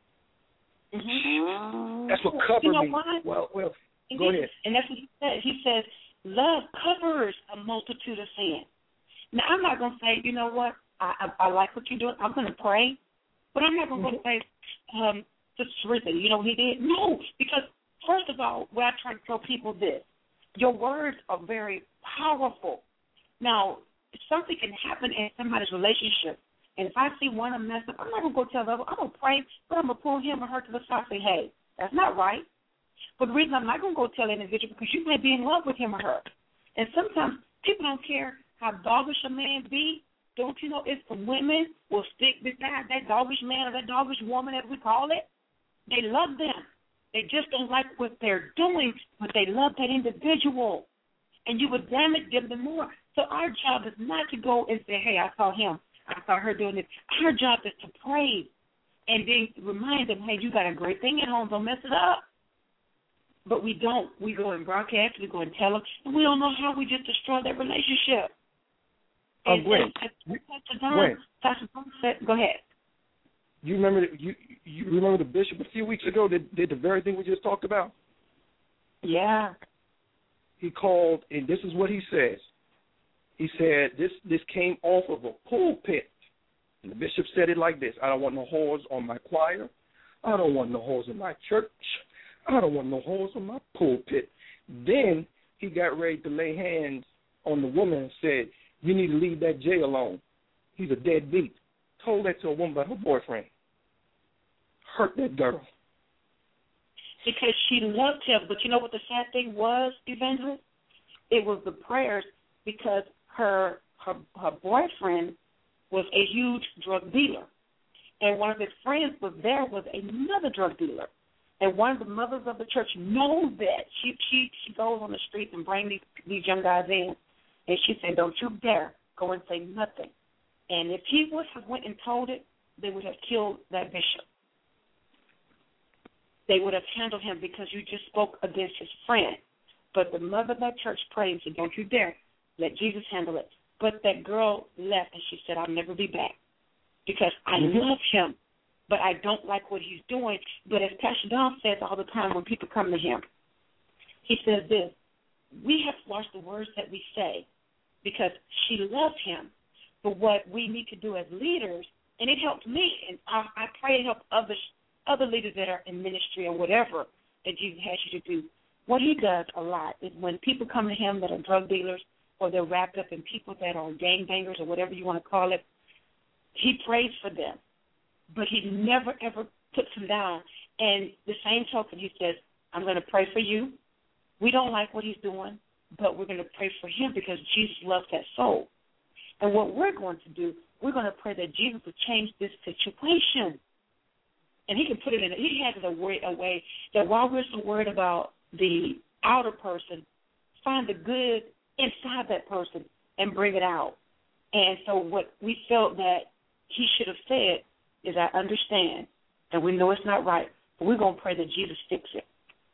Speaker 5: Mm-hmm.
Speaker 4: That's what covered me.
Speaker 5: Why?
Speaker 4: Well, go ahead.
Speaker 5: And that's what he said. He says, love covers a multitude of sin. Now, I'm not going to say, you know what, I like what you're doing. I'm going to pray. But I'm not going to say, Sister Teresa, you know what he did? No, because first of all, when I try to tell people this, your words are very powerful. Now, something can happen in somebody's relationship, and if I see one of them mess up, I'm not going to go tell the other. I'm going to pray, but I'm going to pull him or her to the side and say, hey, that's not right. But the reason I'm not going to go tell that individual because you may be in love with him or her. And sometimes people don't care how doggish a man be. Don't you know if the women will stick beside that doggish man or that doggish woman, as we call it? They love them. They just don't like what they're doing, but they love that individual. And you would damage them the more. So our job is not to go and say, hey, I saw him. I saw her doing this. Our job is to pray and then remind them, hey, you got a great thing at home. Don't mess it up. But we don't. We go and broadcast. We go and tell them. And we don't know how we just destroy that relationship.
Speaker 4: Gwen.
Speaker 5: Go ahead.
Speaker 4: You remember you remember the bishop a few weeks ago that did the very thing we just talked about?
Speaker 5: Yeah.
Speaker 4: He called, and this is what he says. He said, this came off of a pulpit. And the bishop said it like this: I don't want no whores on my choir. I don't want no whores in my church. I don't want no whores on my pulpit. Then he got ready to lay hands on the woman and said, you need to leave that Jay alone. He's a deadbeat. Told that to a woman by her boyfriend. Hurt that girl.
Speaker 5: Because she loved him. But you know what the sad thing was, Evangelist? It was the prayers because her boyfriend was a huge drug dealer. And one of his friends was another drug dealer. And one of the mothers of the church knows that. She goes on the street and brings these young guys in, and she said, don't you dare go and say nothing. And if he would have went and told it, they would have killed that bishop. They would have handled him because you just spoke against his friend. But the mother of that church prayed and said, don't you dare. Let Jesus handle it. But that girl left, and she said, I'll never be back because I love him, but I don't like what he's doing. But as Pastor Don says all the time when people come to him, he says this, we have to watch the words that we say because she loved him. But what we need to do as leaders, and it helped me, and I pray it helps other leaders that are in ministry or whatever that Jesus has you to do. What he does a lot is when people come to him that are drug dealers or they're wrapped up in people that are gangbangers or whatever you want to call it, he prays for them. But he never, ever puts them down. And the same token, he says, I'm going to pray for you. We don't like what he's doing, but we're going to pray for him because Jesus loves that soul. And what we're going to do, we're going to pray that Jesus will change this situation. And he can put it in, he has a way that while we're so worried about the outer person, find the good inside that person and bring it out. And so what we felt that he should have said is, I understand, and we know it's not right, but we're going to pray that Jesus fix it.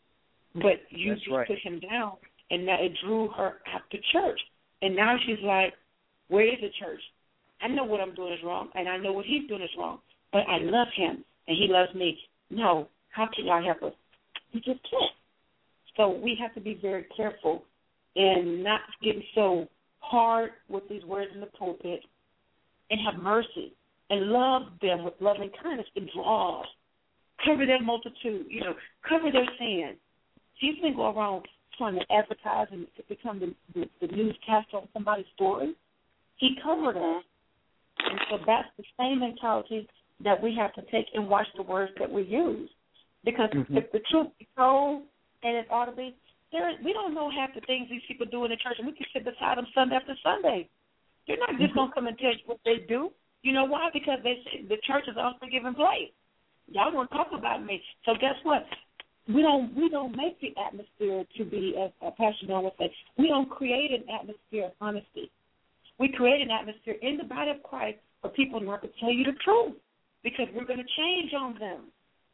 Speaker 5: But you
Speaker 4: That's
Speaker 5: just
Speaker 4: right.
Speaker 5: put him down, and now it drew her out to church. And now she's like, where is the church? I know what I'm doing is wrong, and I know what he's doing is wrong, but I love him, and he loves me. No, how can y'all help us? You just can't. So we have to be very careful and not getting so hard with these words in the pulpit and have mercy and love them with loving kindness and draws. Cover their multitude, cover their sin. She's been going around trying to advertise and become the newscaster on somebody's story. He covered us. And so that's the same mentality that we have to take and watch the words that we use. Because if the truth is told, and it ought to be, we don't know half the things these people do in the church, and we can sit beside them Sunday after Sunday. They're not just going to come and tell you what they do. You know why? Because the church is an unforgiving place. Y'all want to talk about me. So guess what? We don't make the atmosphere to be, as Pastor Don would say, we don't create an atmosphere of honesty. We create an atmosphere in the body of Christ for people not to tell you the truth because we're going to change on them.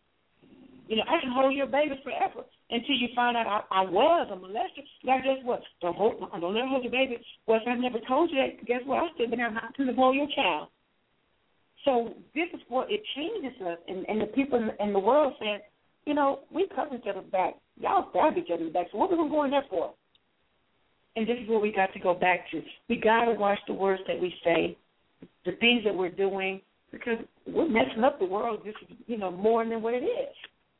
Speaker 5: I can hold your baby forever until you find out I was a molester. Now, guess what? Don't let her hold your baby. Well, if I never told you that, guess what? I still been out to hold your child. So this is what it changes us, and the people in the world saying, we cover each other's back. Y'all stab each other's back. So what are we going to go in there for? And this is what we got to go back to. We got to watch the words that we say, the things that we're doing, because we're messing up the world just, more than what it is.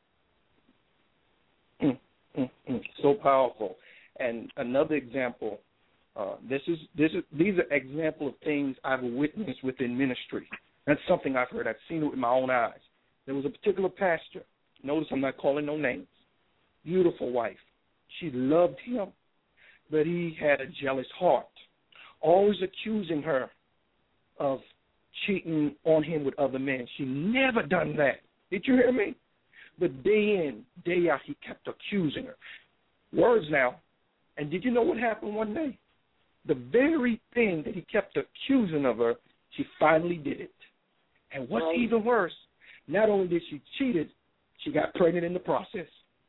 Speaker 4: So powerful. And another example, these are examples of things I've witnessed within ministry. That's something I've heard. I've seen it with my own eyes. There was a particular pastor. Notice I'm not calling no names. Beautiful wife. She loved him, but he had a jealous heart, always accusing her of cheating on him with other men. She never done that. Did you hear me? But day in, day out, he kept accusing her. Words now. And did you know what happened one day? The very thing that he kept accusing of her, she finally did it. And what's even worse, not only did she cheat it, she got pregnant in the process.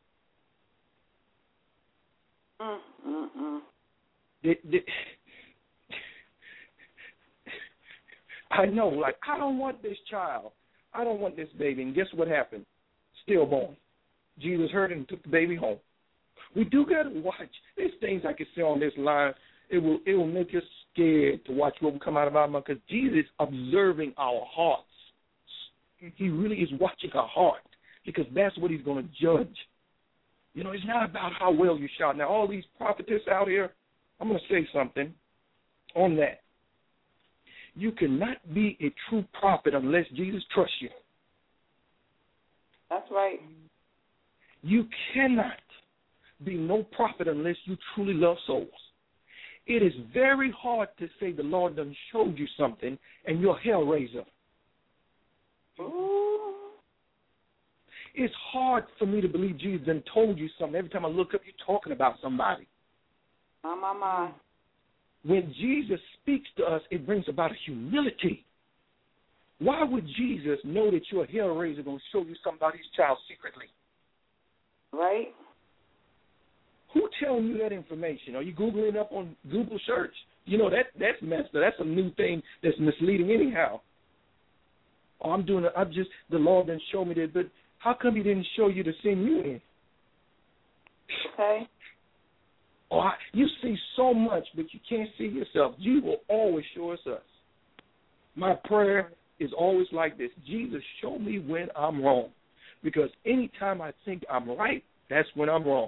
Speaker 4: I know, I don't want this child. I don't want this baby. And guess what happened? Stillborn. Jesus heard it and took the baby home. We do got to watch. There's things I can say on this line. It will make us scared to watch what will come out of our mouth because Jesus is observing our hearts. He really is watching our heart because that's what he's going to judge. It's not about how well you shout. Now, all these prophetess out here, I'm going to say something on that. You cannot be a true prophet unless Jesus trusts you.
Speaker 3: That's right.
Speaker 4: You cannot be no prophet unless you truly love souls. It is very hard to say the Lord done showed you something and you're a hellraiser.
Speaker 3: Ooh.
Speaker 4: It's hard for me to believe Jesus done told you something. Every time I look up, you're talking about somebody.
Speaker 3: My.
Speaker 4: When Jesus speaks to us, it brings about a humility. Why would Jesus know that your hair raiser going to show you somebody's child secretly?
Speaker 3: Right?
Speaker 4: Who telling you that information? Are you Googling up on Google search? You know, that's messed up. That's a new thing that's misleading anyhow. Oh, the Lord didn't show me that, but how come he didn't show you to send you in?
Speaker 3: Okay.
Speaker 4: Oh, you see so much, but you can't see yourself. Jesus will always show us. My prayer is always like this. Jesus, show me when I'm wrong. Because anytime I think I'm right, that's when I'm wrong.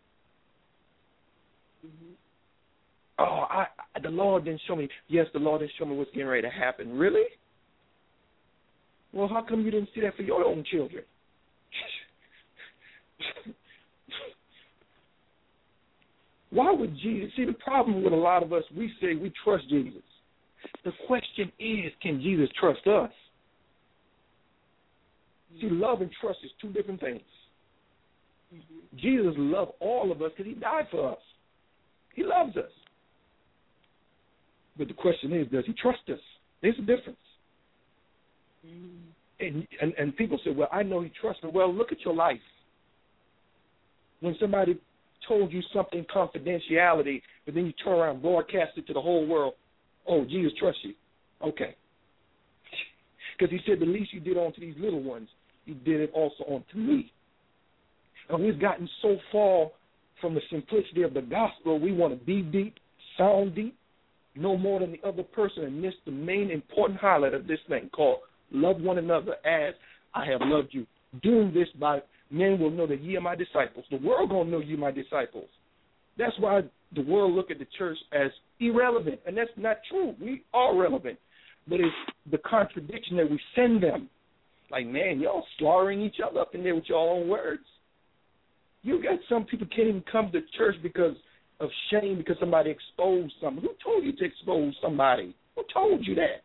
Speaker 5: Mm-hmm.
Speaker 4: Oh, the Lord didn't show me. Yes, the Lord didn't show me what's getting ready to happen. Really? Well, how come you didn't see that for your own children? Why would Jesus? See, the problem with a lot of us, we say we trust Jesus. The question is, can Jesus trust us? See, love and trust is two different things. Mm-hmm. Jesus loved all of us because he died for us. He loves us. But the question is, does he trust us? There's a difference. Mm-hmm. And people say, well, I know he trusts me. Well, look at your life. When somebody told you something confidentiality, but then you turn around and broadcast it to the whole world, oh, Jesus trusts you. Okay. Because he said the least you did onto these little ones, you did it also onto me. And we've gotten so far from the simplicity of the gospel, we want to be deep, sound deep, no more than the other person, and miss the main important highlight of this thing called love one another as I have loved you. Doing this by men will know that ye are my disciples. The world going to know you my disciples. That's why the world look at the church as irrelevant, and that's not true. We are relevant, but it's the contradiction that we send them. Like, man, y'all slaughtering each other up in there with your own words. You got some people can't even come to church because of shame because somebody exposed something. Who told you to expose somebody? Who told you that?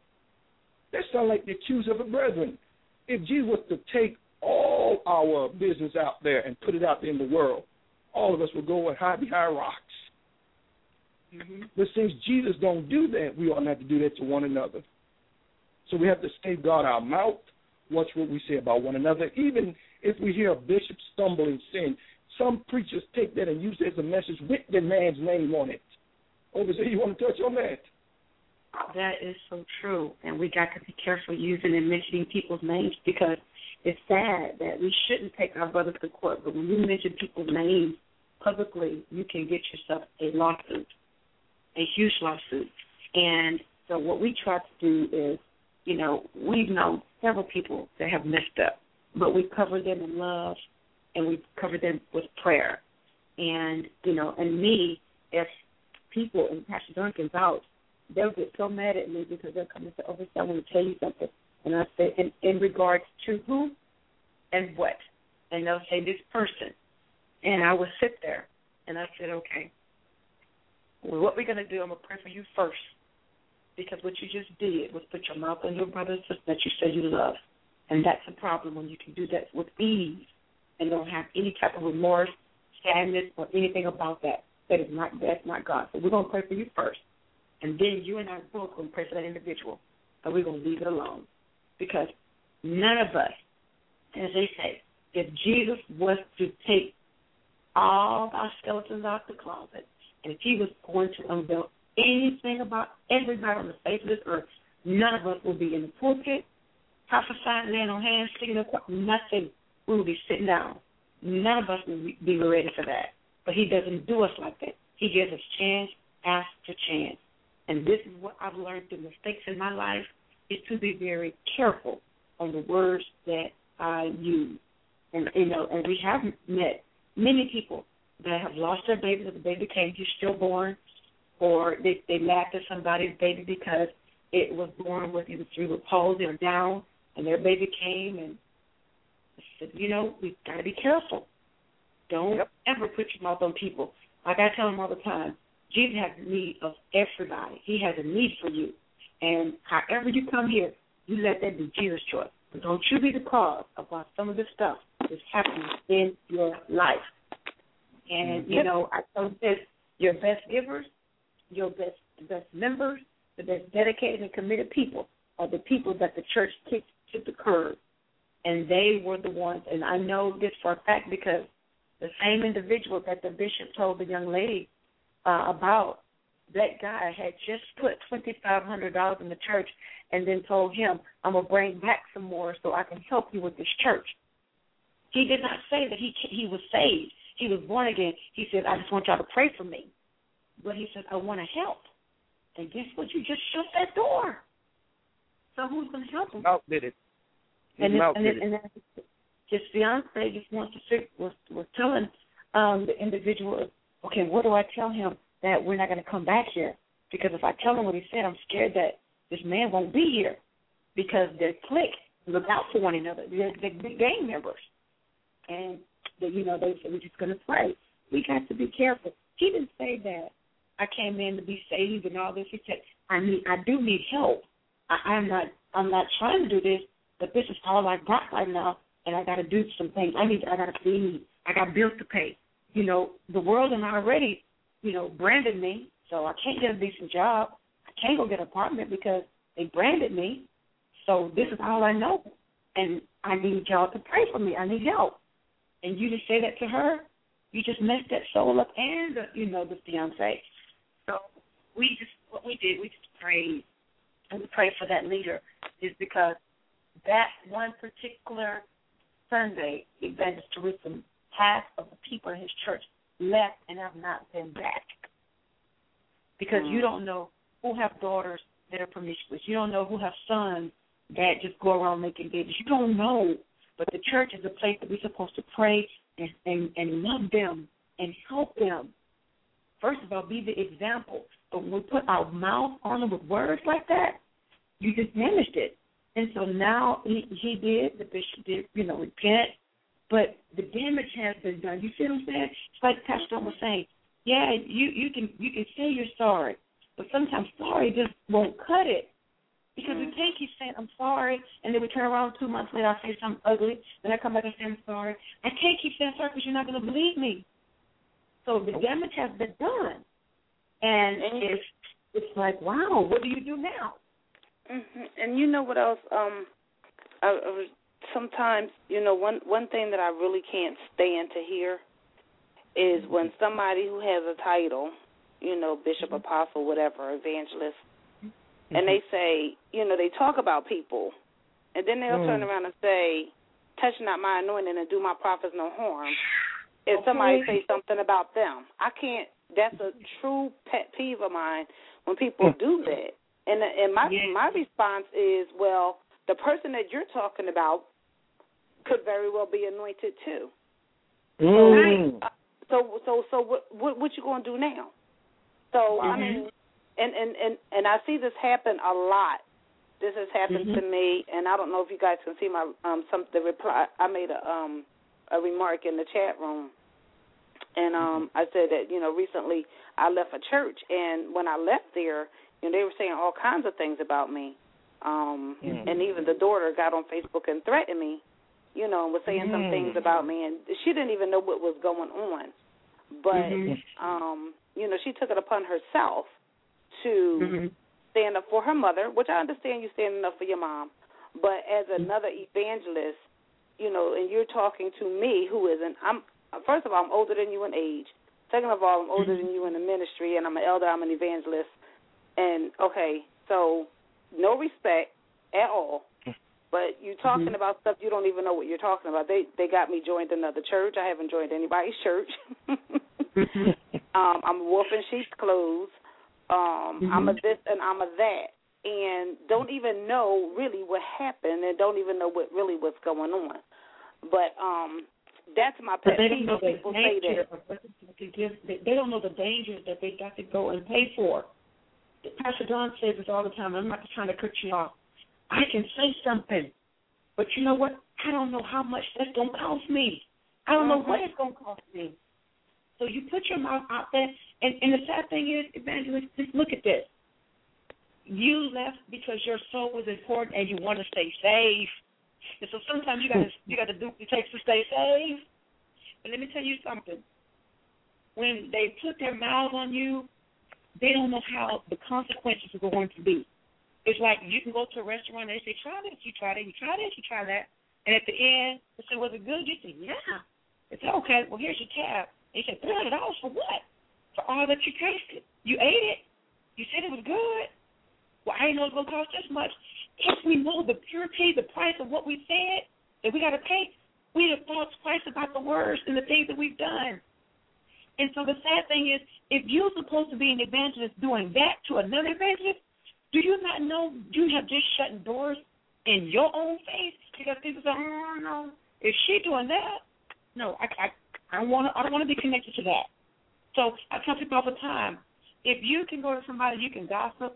Speaker 4: That sounds like the accuser of a brethren. If Jesus was to take all our business out there and put it out there in the world, all of us would go and hide behind rocks. Mm-hmm. But since Jesus don't do that, we ought not to do that to one another. So we have to safeguard our mouth, watch what we say about one another. Even if we hear a bishop stumble in sin, some preachers take that and use it as a message with the man's name on it. Overseer, you want to touch on that?
Speaker 5: That is so true, and we got to be careful using and mentioning people's names because it's sad that we shouldn't take our brothers to court, but when you mention people's names publicly, you can get yourself a lawsuit, a huge lawsuit. And so what we try to do is, you know, we've known several people that have messed up, but we cover them in love and we cover them with prayer. And, you know, and me, if people, and Pastor Duncan's out, they'll get so mad at me because they'll come and say, oh, I want to tell you something. And I say, in regards to who and what? And they'll say, this person. And I would sit there, and I said, okay, well, what we're going to do, I'm going to pray for you first. Because what you just did was put your mouth on your brother and sister that you said you love. And that's a problem when you can do that with ease and don't have any type of remorse, sadness, or anything about that. That's not God. So we're going to pray for you first. And then you and I both going to pray for that individual. And we're going to leave it alone. Because none of us, as they say, if Jesus was to take all our skeletons out the closet, and if he was going to unveil anything about everybody on the face of this earth, none of us will be in the pulpit, prophesying, laying on hands, singing, nothing. We will be sitting down. None of us will be ready for that. But he doesn't do us like that. He gives us chance after chance. And this is what I've learned through mistakes in my life, is to be very careful on the words that I use. And, you know, and we have met many people that have lost their baby, that the baby came to stillborn, or they laughed at somebody's baby because it was born with either cerebral palsy or Down, and their baby came, and I said, you know, we've got to be careful. Don't ever put your mouth on people. Like I tell them all the time, Jesus has a need of everybody. He has a need for you. And however you come here, you let that be Jesus' choice. Don't you be the cause about some of the stuff that's happening in your life. And, you know, I told this, your best givers, the best members, the best dedicated and committed people are the people that the church kicked to the curb. And they were the ones, and I know this for a fact because the same individual that the bishop told the young lady about, that guy had just put $2,500 in the church and then told him, I'm going to bring back some more so I can help you with this church. He did not say that he was saved. He was born again. He said, I just want y'all to pray for me. But he said, I want to help. And guess what? You just shut that door. So who's going to help him?
Speaker 4: Mouth did it.
Speaker 5: And his fiance just was telling the individual, okay, what do I tell him that we're not going to come back here? Because if I tell him what he said, I'm scared that this man won't be here because their clique look out for one another. They're gang members. And, they said, we're just going to pray. We got to be careful. He didn't say that I came in to be saved and all this. He said, I do need help. I'm not trying to do this, but this is all I got right now, and I got to do some things. I got to feed. I got bills to pay. The world and I already, branded me, so I can't get a decent job. I can't go get an apartment because they branded me. So this is all I know, and I need y'all to pray for me. I need help. And you just say that to her, you just messed that soul up and, the fiance. So what we did, we just prayed. And we prayed for that leader is because that one particular Sunday, Evangelist Teresa, half of the people in his church left and have not been back. Because you don't know who have daughters that are promiscuous. You don't know who have sons that just go around making babies. You don't know. But the church is a place that we're supposed to pray and love them and help them. First of all, be the example. But when we put our mouth on them with words like that, you just damaged it. And so now he did, the bishop did, repent. But the damage has been done. You see what I'm saying? It's like Pastor John was saying, yeah, you can say you're sorry, but sometimes sorry just won't cut it. Because we can't keep saying, I'm sorry, and then we turn around 2 months later, I say something ugly, then I come back and say, I'm sorry. I can't keep saying sorry because you're not going to believe me. So the damage has been done. And it's like, wow, what do you do now?
Speaker 3: Mm-hmm. And you know what else? Sometimes, one thing that I really can't stand to hear is when somebody who has a title, bishop, apostle, whatever, evangelist, and they say, they talk about people, and then they'll turn around and say, touch not my anointing and do my prophets no harm. If somebody say something about them, I can't. That's a true pet peeve of mine when people do that. And my response is, well, the person that you're talking about could very well be anointed too. So what you gonna do now? So I mean, and I see this happen a lot. This has happened to me, and I don't know if you guys can see my the reply. I made a remark in the chat room. And I said that, recently I left a church, and when I left there, they were saying all kinds of things about me. And even the daughter got on Facebook and threatened me, and was saying some things about me. And she didn't even know what was going on. But, she took it upon herself to stand up for her mother, which I understand you standing up for your mom. But as another evangelist, and you're talking to me who isn't, first of all, I'm older than you in age. Second of all, I'm older than you in the ministry, and I'm an elder, I'm an evangelist. And, okay, so no respect at all. But you're talking about stuff you don't even know what you're talking about. They got me joined another church. I haven't joined anybody's church. I'm a wolf in sheep's clothes. I'm a this and I'm a that. And don't even know really what happened and don't even know what really what's going on. But that's my pet peeve. People say that.
Speaker 5: They don't know the dangers that they got to go and pay for. Pastor Don says this all the time. I'm not trying to cut you off. I can say something, but you know what? I don't know how much that's going to cost me. I don't know what it's going to cost me. So you put your mouth out there, and the sad thing is, Evangelist, just look at this. You left because your soul was important and you want to stay safe. And so sometimes you got to do what it takes to stay safe. But let me tell you something. When they put their mouths on you, they don't know how the consequences are going to be. It's like you can go to a restaurant and they say, try this, you try that, you try this, you try that. And at the end, they say, was it good? You say, yeah. They say, okay, well, here's your tab. They say, $300 for what? For all that you tasted. You ate it. You said it was good. Well, I didn't know it was going to cost this much. If we know the purity, the price of what we said that we got to pay, we'd have thought twice about the words and the things that we've done. And so the sad thing is, if you're supposed to be an evangelist doing that to another evangelist, do you not know you have just shut doors in your own face? Because people say, oh, no, if she's doing that, no, I don't want to be connected to that. So I tell people all the time, if you can go to somebody, you can gossip,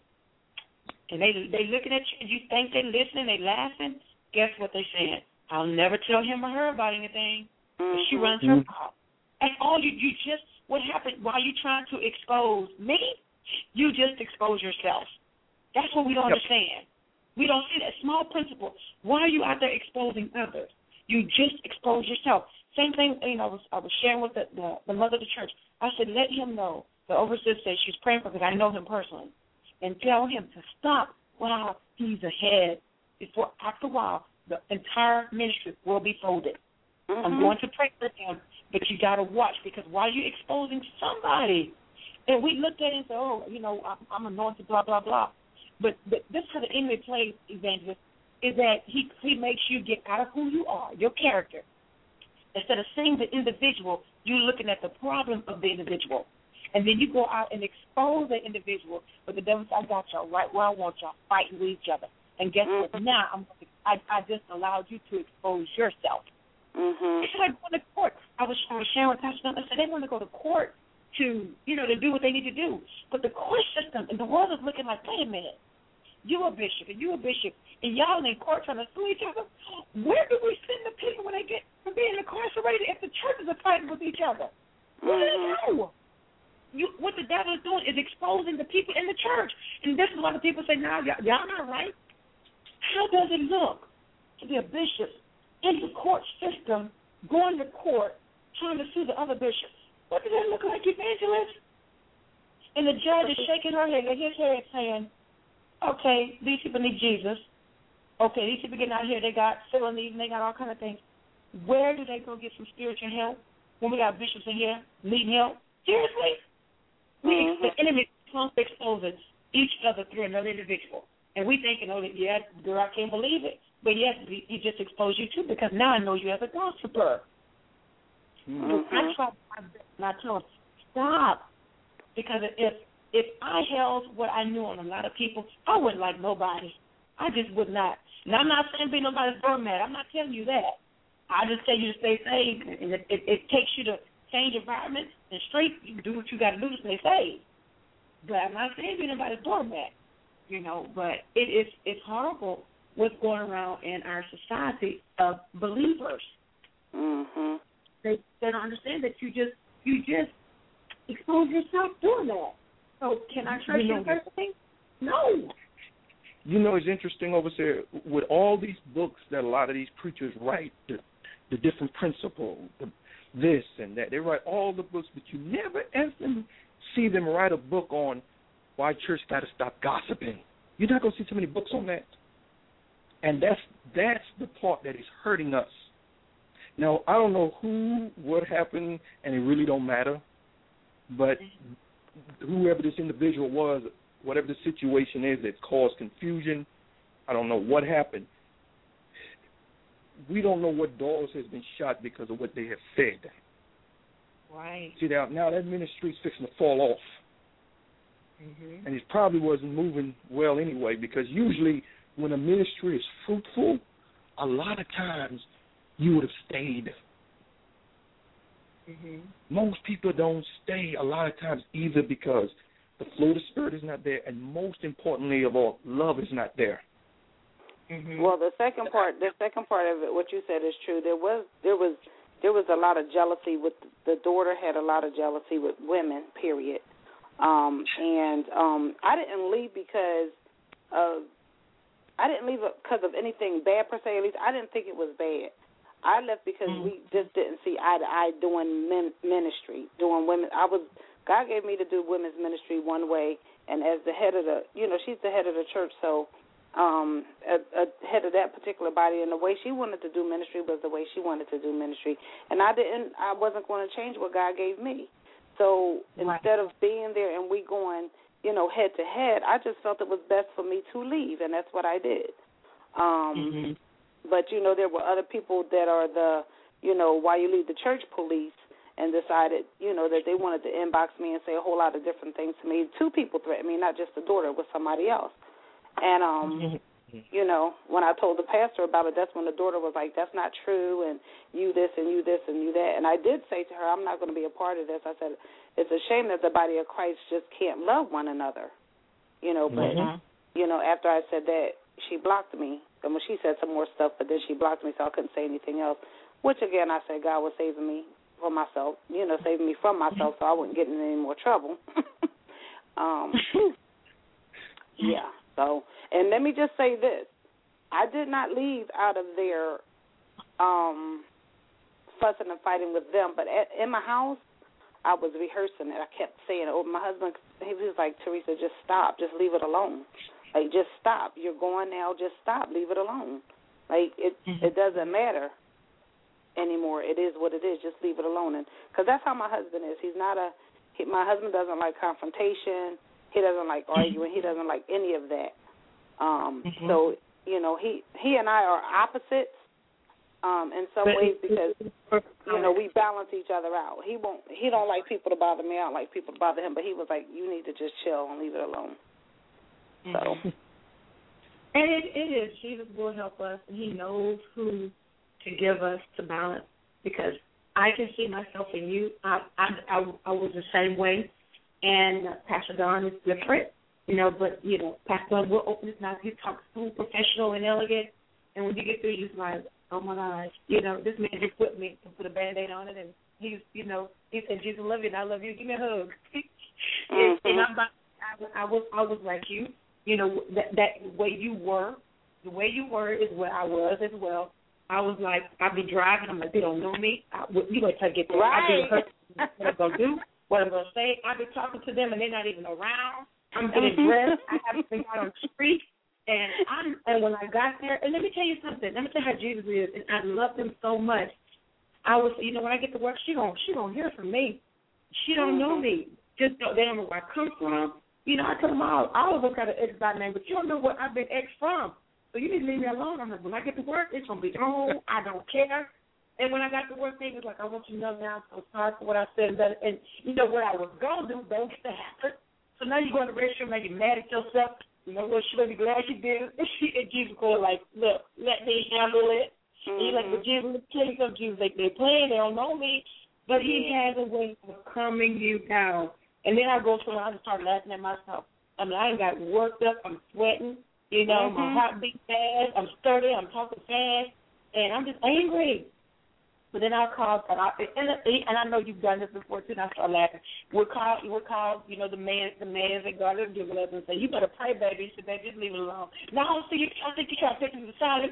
Speaker 5: and they looking at you, and you think they're listening, they laughing, guess what they're saying? I'll never tell him or her about anything. Mm-hmm. She runs her mouth. And all you just, what happened while you trying to expose me, you just expose yourself. That's what we don't understand. We don't see that small principle. Why are you out there exposing others? You just expose yourself. Same thing, I was sharing with the mother of the church. I said, let him know. The overseer said she's praying for because I know him personally. And tell him to stop while he's ahead. Before, after a while, the entire ministry will be folded. Mm-hmm. I'm going to pray for him, but you got to watch because while you're exposing somebody, and we looked at it and said, oh, I'm anointed, blah, blah, blah. But this is how the enemy plays, evangelist, is that he makes you get out of who you are, your character. Instead of seeing the individual, you're looking at the problem of the individual. And then you go out and expose the individual, but the devil says, I got y'all right where I want y'all, fighting with each other. And guess what? Now I just allowed you to expose yourself. Mm-hmm. It's like going to court. I was sharing with Pastor Dunn, I said they want to go to court to do what they need to do. But the court system and the world is looking like, wait a minute. You a bishop and you a bishop, and y'all in court trying to sue each other. Where do we send the people when they get from being incarcerated if the churches are fighting with each other? What do they do? What the devil is doing is exposing the people in the church. And this is why the people say, no, y'all not right. How does it look to be a bishop in the court system, going to court, trying to sue the other bishops? What does that look like, evangelist? And the judge is shaking her head, his head saying, okay, these people need Jesus. Okay, these people getting out here, they got felonies and they got all kind of things. Where do they go get some spiritual help when we got bishops in here needing help? Seriously? The enemy exposes each other through another individual. And we thinking, yeah, girl, I can't believe it. But yes, he just exposed you too because now I know you as a gossiper. I try not to tell him, stop. Because if I held what I knew on a lot of people, I wouldn't like nobody. I just would not. And I'm not saying be nobody's doormat. I'm not telling you that. I just tell you to stay safe. And it takes you to change environments and straight. You do what you got to do to stay safe. But I'm not saying be nobody's doormat. But it's horrible what's going around in our society of believers. Mm-hmm. They don't understand that you just expose yourself doing that. So can I trust you personally? No.
Speaker 4: It's interesting, Overseer, with all these books that a lot of these preachers write, the different principles, this and that. They write all the books, but you never see them write a book on why church got to stop gossiping. You're not going to see too many books on that. And that's the part that is hurting us. Now, I don't know what happened, and it really don't matter, but whoever this individual was, whatever the situation is that caused confusion, I don't know what happened. We don't know what doors has been shut because of what they have said.
Speaker 5: Right.
Speaker 4: See, now that ministry is fixing to fall off. Mm-hmm. And it probably wasn't moving well anyway, because usually when a ministry is fruitful, a lot of times you would have stayed. Mm-hmm. Most people don't stay a lot of times either because the flow of the Spirit is not there, and most importantly of all, love is not there.
Speaker 3: Mm-hmm. Well, the second part of it, what you said is true. There was a lot of jealousy with the daughter. Had a lot of jealousy with women. Period. I didn't leave because of. I didn't leave it because of anything bad per se. At least I didn't think it was bad. I left because we just didn't see eye to eye doing ministry, doing women. God gave me to do women's ministry one way, and as the head of the, she's the head of the church, so head of that particular body, and the way she wanted to do ministry was the way she wanted to do ministry, and I wasn't going to change what God gave me. So instead of being there and we going, head to head, I just felt it was best for me to leave, and that's what I did. But, there were other people that are the, why you leave the church police, and decided, that they wanted to inbox me and say a whole lot of different things to me. 2 people threatened me, not just the daughter, it was somebody else. And, when I told the pastor about it, that's when the daughter was like, that's not true, and you this and you this and you that. And I did say to her, I'm not going to be a part of this. I said, it's a shame that the body of Christ just can't love one another, but, after I said that, she blocked me. And when she said some more stuff, but then she blocked me, so I couldn't say anything else, which, again, I said God was saving me for myself, saving me from myself so I wouldn't get in any more trouble. Yeah, so, and let me just say this. I did not leave out of there fussing and fighting with them, but in my house, I was rehearsing it. I kept saying it. My husband, he was like, Teresa, just stop. Just leave it alone. Like, just stop. You're going now. Just stop. Leave it alone. Like, it doesn't matter anymore. It is what it is. Just leave it alone. And because that's how my husband is. My husband doesn't like confrontation. He doesn't like arguing. He doesn't like any of that. So, he and I are opposites in some ways because, we balance each other out. He don't like people to bother me. I don't like people to bother him. But he was like, you need to just chill and leave it alone. So.
Speaker 5: And it is. Jesus will help us, and he knows who to give us to balance, because I can see myself in you. I was the same way, and Pastor Don is different, but, Pastor Don will open his mouth. He talks so professional and elegant, and when you get through, you're like, oh, my gosh, this man just put me and put a Band-Aid on it, and he said, Jesus love you, and I love you. Give me a hug. And I was like you. That way you were, the way you were is where I was as well. I was like, I'd be driving. I'm like, they don't know me. You wait till I get there.
Speaker 3: Right.
Speaker 5: I'd be rehearsing what I'm going to do, what I'm going to say. I'd be talking to them, and they're not even around. I'm getting dressed. I haven't been out on the street. And when I got there, and let me tell you something. Let me tell you how Jesus is, and I love him so much. I was, when I get to work, she gonna hear from me. She don't know me. They don't know where I come from. I tell them all of us got an ex by name, but you don't know where I've been ex from. So you need to leave me alone. I'm like, when I get to work, it's going to be home. I don't care. And when I got to work, they was like, I want you to know now I'm so sorry for what I said. And what I was going to do, don't happen. So now you're going to the restroom, now you're mad at yourself. What, she may be glad you did. And Jesus going like, look, let me handle it. And you're like, but Jesus, let me tell you something, Jesus. They playing, they don't know me. But he has a way of calming you down. And then I go to I just start laughing at myself. I got worked up. I'm sweating. My heart beats fast. I'm sturdy. I'm talking fast. And I'm just angry. But then I'll call, and I know you've done this before, too, and I start laughing. We'll call the man that God has given us and say, you better pray, baby. He said, baby, just leave it alone. No, I think you're trying to take me to the side.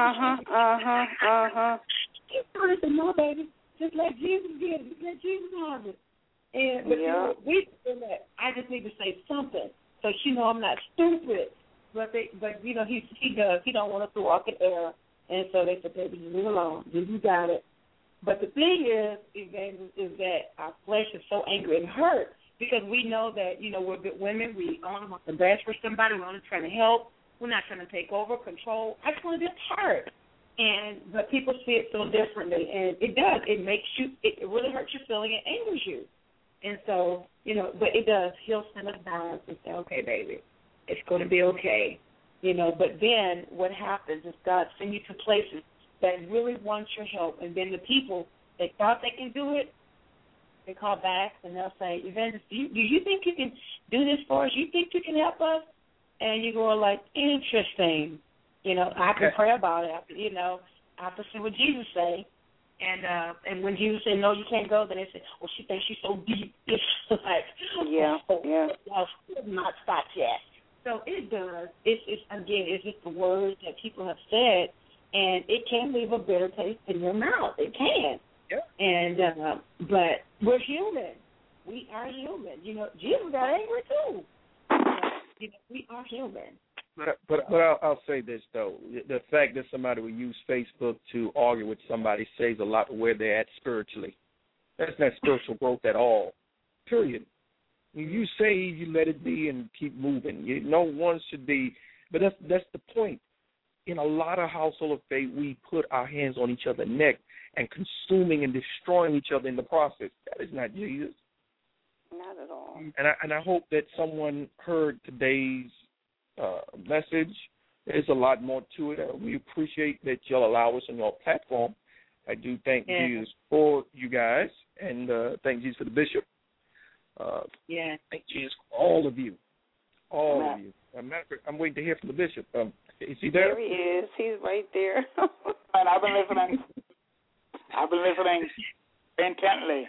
Speaker 5: I said, no, baby. Just let Jesus get it. Just let Jesus have it. But we do that. I just need to say something so I'm not stupid. But he does. He don't want us to walk in error. And so they said, baby, just leave it alone. You got it. But the thing is that our flesh is so angry and hurt because we know that, we're good women. We only want the best for somebody. We're only trying to help. We're not trying to take over, control. I just want to be a part. But people see it so differently. And it does. It really hurts your feeling. It angers you. And so, but it does. He'll send us balance and say, okay, baby, it's going to be okay. But then what happens is God sends you to places that really want your help. And then the people that thought they can do it, they call back and they'll say, Evangelist, do you think you can do this for us? You think you can help us? And you go like, interesting. I can pray about it. I have to see what Jesus say. And when Jesus said, no, you can't go, then they said, well, she thinks she's so deep. It's like,
Speaker 3: yeah.
Speaker 5: Not stopped yet. So it does. It's again, again, it's just the words that people have said, and it can leave a bitter taste in your mouth. It can.
Speaker 4: Yeah.
Speaker 5: And but we're human. We are human. You know, Jesus got angry too. You know, we are human.
Speaker 4: But I'll say this though: the fact that somebody will use Facebook to argue with somebody says a lot of where they're at spiritually. That's not spiritual growth at all. Period. You say you let it be and keep moving. No one should be. But that's the point. In a lot of household of faith, we put our hands on each other's neck and consuming and destroying each other in the process. That is not Jesus.
Speaker 3: Not at all.
Speaker 4: And I hope that someone heard today's message. There's a lot more to it. We appreciate that you'll allow us on your platform. I do thank Jesus for you guys, and thank Jesus for the bishop. Thank Jesus for all of you. All of you. I'm waiting to hear from the bishop. Is he there?
Speaker 3: There he is. He's right there.
Speaker 6: And I've been listening. Intently.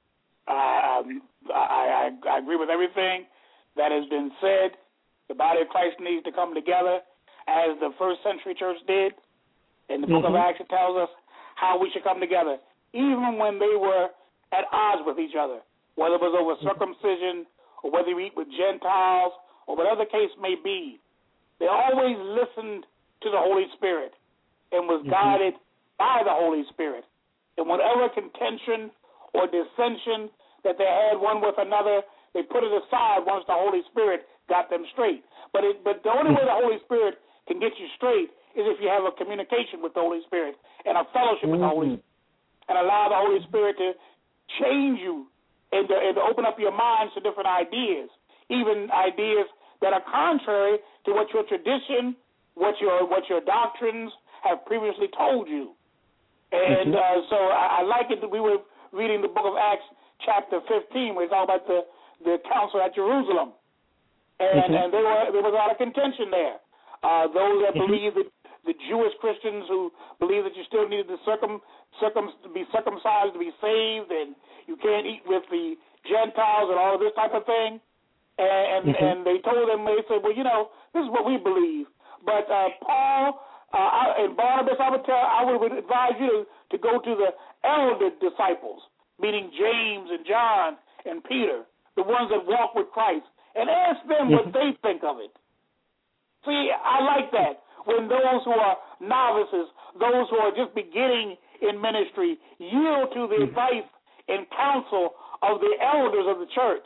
Speaker 6: I agree with everything that has been said. The body of Christ needs to come together as the first century church did. In the book of Acts, it tells us how we should come together, even when they were at odds with each other, whether it was over circumcision or whether you eat with Gentiles or whatever the case may be. They always listened to the Holy Spirit and was guided by the Holy Spirit. And whatever contention or dissension that they had one with another, they put it aside once the Holy Spirit got them straight. But the only way the Holy Spirit can get you straight is if you have a communication with the Holy Spirit and a fellowship with the Holy Spirit, and allow the Holy Spirit to change you and to open up your minds to different ideas, even ideas that are contrary to what your tradition, what your doctrines have previously told you. And so I like it that we were reading the book of Acts chapter 15, where it's all about the council at Jerusalem. And there was a lot of contention there. Those that believe that the Jewish Christians who believe that you still needed to be circumcised to be saved, and you can't eat with the Gentiles and all of this type of thing. And they told them, they said, well, you know, this is what we believe. But Paul and Barnabas, I would advise you to go to the elder disciples, meaning James and John and Peter, the ones that walk with Christ, and ask them what they think of it. See, I like that. When those who are novices, those who are just beginning in ministry, yield to the advice and counsel of the elders of the church.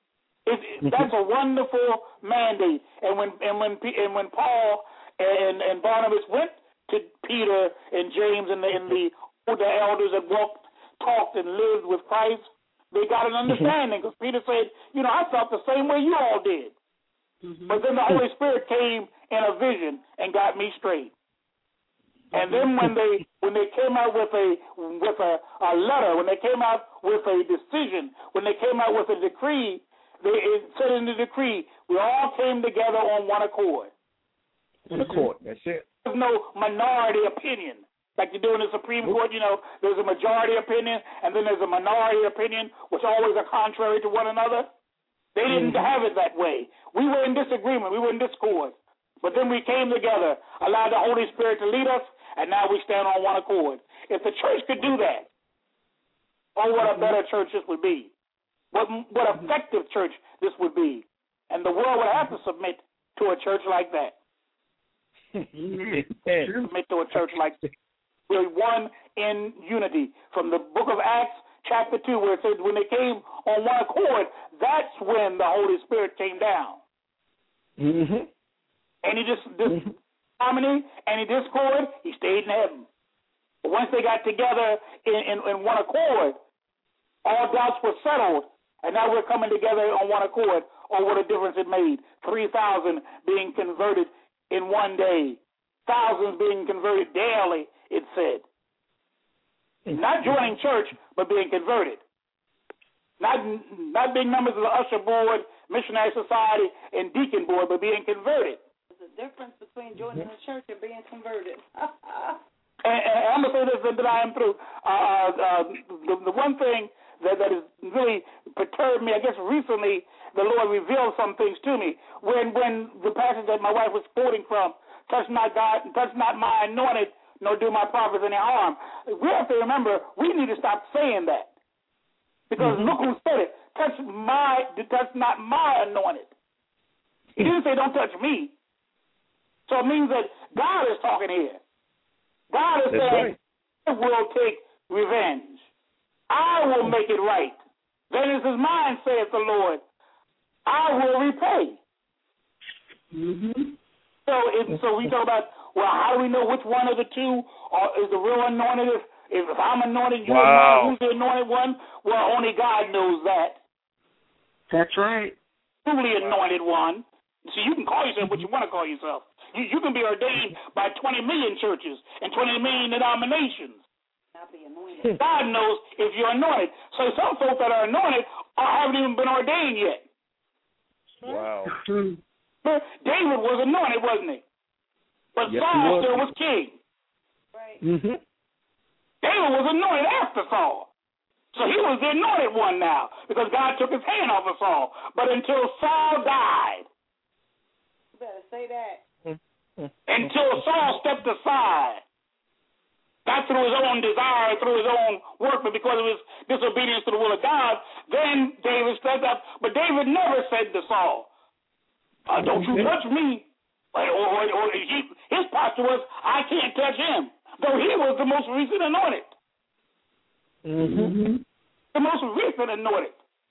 Speaker 6: That's a wonderful mandate. And when Paul and Barnabas went to Peter and James and the older elders that talked and lived with Christ, they got an understanding. Because Peter said, you know, I felt the same way you all did. But then the Holy Spirit came in a vision and got me straight. And then when they came out with a letter, when they came out with a decision, when they came out with a decree, it said in the decree, we all came together on one accord.
Speaker 4: One accord, that's it.
Speaker 6: There's no minority opinion. Like you do in the Supreme Court, you know, there's a majority opinion and then there's a minority opinion, which always are contrary to one another. They didn't have it that way. We were in disagreement. We were in discord. But then we came together, allowed the Holy Spirit to lead us, and now we stand on one accord. If the church could do that, oh, what a better church this would be. What effective church this would be. And the world would have to submit to a church like that. Submit to a church like that. We're one in unity. From the book of Acts, chapter 2, where it says when they came on one accord, that's when the Holy Spirit came down. Any harmony, any discord, he stayed in heaven. But once they got together in one accord, all doubts were settled, and now we're coming together on one accord. Oh, what a difference it made. 3,000 being converted in one day. Thousands being converted daily, it said. Not joining church, but being converted. Not being members of the usher board, missionary society, and deacon board, but being converted.
Speaker 3: There's a difference between joining the church and being converted.
Speaker 6: and I'm going to say this, and then I am through. The one thing that has really perturbed me, I guess recently the Lord revealed some things to me. When the passage that my wife was quoting from touch not God, touch not my anointed, nor do my prophets any harm. We have to remember, we need to stop saying that. Because look who said it. Touch not my anointed. He didn't say don't touch me. So it means that God is talking here. God is saying, I will take revenge. I will make it right. Vengeance is mine, saith the Lord. I will repay. So we talk about, well, how do we know which one of the two is the real anointed? If I'm anointed, you're anointed, who's the anointed one? Well, only God knows that.
Speaker 5: That's right.
Speaker 6: Truly anointed one. See, you can call yourself what you want to call yourself. You can be ordained by 20 million churches and 20 million denominations. God knows if you're anointed. So some folks that are anointed haven't even been ordained yet.
Speaker 4: Wow.
Speaker 6: David was anointed, wasn't he? But Saul still was king.
Speaker 3: Right.
Speaker 6: David was anointed after Saul. So he was the anointed one now because God took his hand off of Saul. But until Saul died,
Speaker 3: You better say that.
Speaker 6: until Saul stepped aside, not through his own desire, through his own work, but because of his disobedience to the will of God, then David stepped up. But David never said to Saul, don't you touch me. His posture was, I can't touch him, though he was the most recent anointed. The most recent anointed.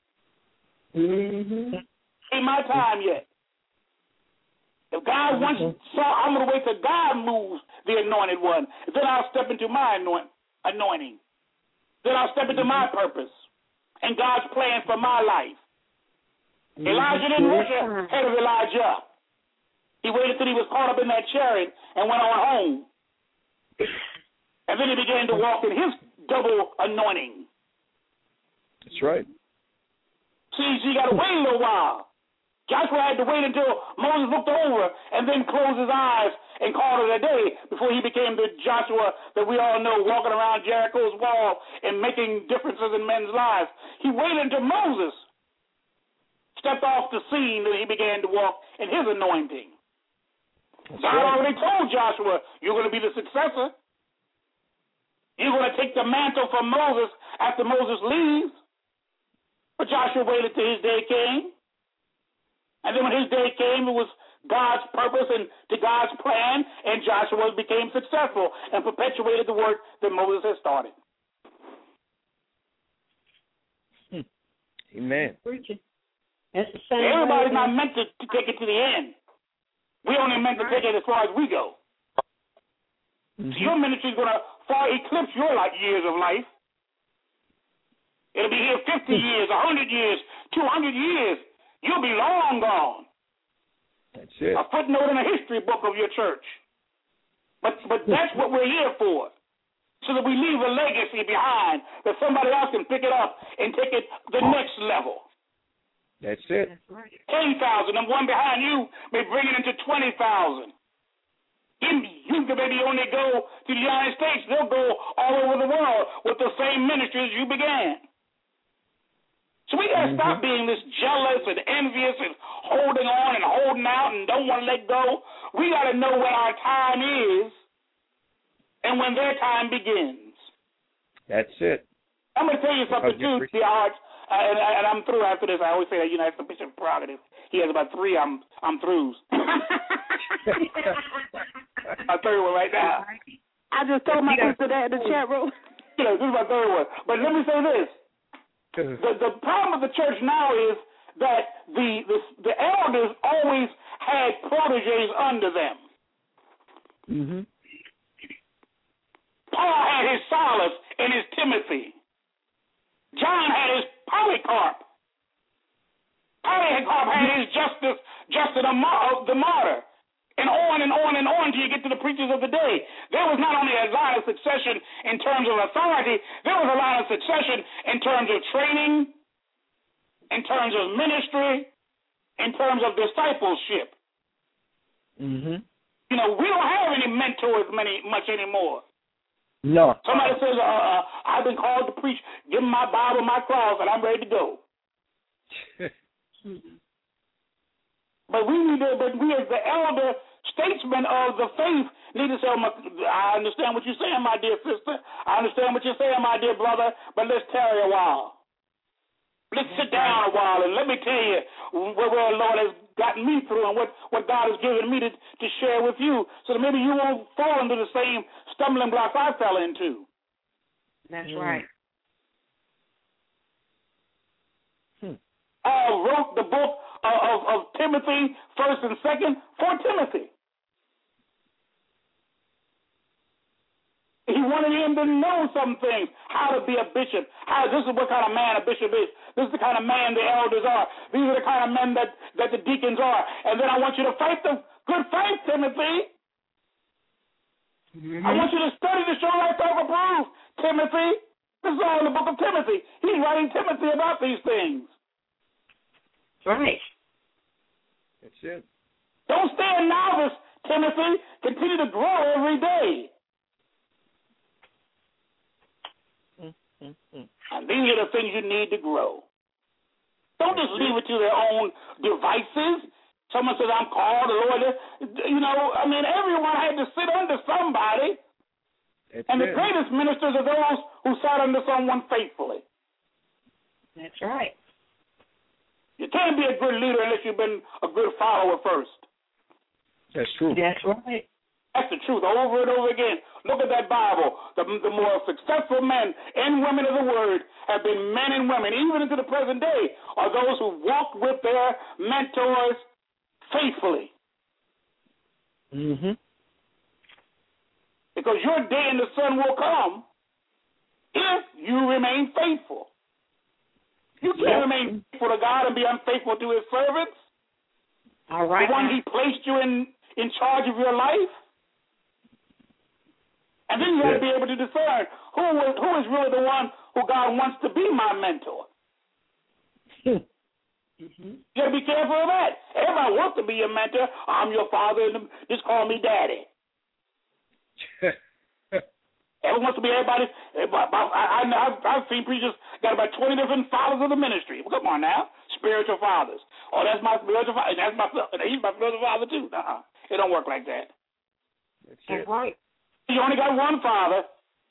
Speaker 6: Ain't my time yet. If God wants, I'm going to wait till God moves the anointed one. Then I'll step into my anointing. Then I'll step into my purpose and God's plan for my life. Elijah didn't rush ahead of Elijah. He waited till he was caught up in that chariot and went on home. And then he began to walk in his double anointing.
Speaker 4: That's right.
Speaker 6: See, you got to wait a little while. Joshua had to wait until Moses looked over and then closed his eyes and called it a day before he became the Joshua that we all know, walking around Jericho's wall and making differences in men's lives. He waited until Moses stepped off the scene that he began to walk in his anointing. God already told Joshua, you're going to be the successor. You're going to take the mantle from Moses after Moses leaves. But Joshua waited till his day came. And then when his day came, it was God's purpose and to God's plan, and Joshua became successful and perpetuated the work that Moses had started.
Speaker 4: Amen.
Speaker 5: That's the same.
Speaker 6: Everybody's not meant to take it to the end. We only meant to take it as far as we go. So your ministry is going to far eclipse your years of life. It'll be here 50 years, 100 years, 200 years. You'll be long gone.
Speaker 4: That's it.
Speaker 6: A footnote in a history book of your church. But that's what we're here for, so that we leave a legacy behind that somebody else can pick it up and take it the next level.
Speaker 4: That's it.
Speaker 6: 10,000, and one behind you may bring it into 20,000. You can maybe only go to the United States. They'll go all over the world with the same ministry as you began. So we got to stop being this jealous and envious and holding on and holding out and don't want to let go. We got to know when our time is and when their time begins.
Speaker 4: That's it.
Speaker 6: I'm going to tell you something, too, Theodore, and I'm through after this. I always say that, that's the bishop's prerogative. He has about 3, I'm throughs. My third one right now.
Speaker 3: I just told my sister that in the chat room.
Speaker 6: Yeah, this is my third one. But let me say this. The problem with the church now is that the elders always had proteges under them. Paul had his Silas and his Timothy. John had his Polycarp. Polycarp had his Justin the martyr. And on and on and on till you get to the preachers of the day. There was not only a line of succession in terms of authority, there was a line of succession in terms of training, in terms of ministry, in terms of discipleship. We don't have any mentors much anymore.
Speaker 4: No.
Speaker 6: Somebody says, I've been called to preach, give me my Bible, my cross, and I'm ready to go. But we as the elder statesmen of the faith need to say, I understand what you're saying, my dear sister. I understand what you're saying, my dear brother, but let's tarry a while. Let's sit down a while and let me tell you where the Lord has gotten me through and what God has given me to share with you, so that maybe you won't fall into the same stumbling blocks I fell into.
Speaker 5: That's right.
Speaker 6: Paul wrote the book of Timothy, 1st and 2nd, for Timothy. He wanted him to know some things, how to be a bishop. This is what kind of man a bishop is. This is the kind of man the elders are. These are the kind of men that the deacons are. And then I want you to fight the good fight, Timothy. I want you to study to show thyself approved, Timothy. This is all in the book of Timothy. He's writing Timothy about these things.
Speaker 5: Right.
Speaker 4: That's it.
Speaker 6: Don't stay a novice, Timothy. Continue to grow every day. And these are the things you need to grow. Don't just leave it to their own devices. Someone says, I'm called, the Lord. Everyone had to sit under somebody. The greatest ministers are those who sat under someone faithfully.
Speaker 5: That's right.
Speaker 6: You can't be a good leader unless you've been a good follower first.
Speaker 4: That's true.
Speaker 5: That's right.
Speaker 6: That's the truth over and over again. Look at that Bible. The more successful men and women of the Word have been men and women, even into the present day, are those who walked with their mentors faithfully.
Speaker 4: Mm-hmm.
Speaker 6: Because your day in the sun will come if you remain faithful. You can't remain faithful to God and be unfaithful to His servants.
Speaker 5: All right.
Speaker 6: The one He placed you in charge of your life. And then you have to be able to discern who is really the one who God wants to be my mentor. You got to be careful of that. Everybody wants to be your mentor. I'm your father, and just call me daddy. Everyone wants to be everybody. I've seen preachers got about 20 different fathers of the ministry. Well, come on now, spiritual fathers. Oh, that's my spiritual father. He's my spiritual father too. It don't work like that.
Speaker 5: That's right.
Speaker 6: You only got one father.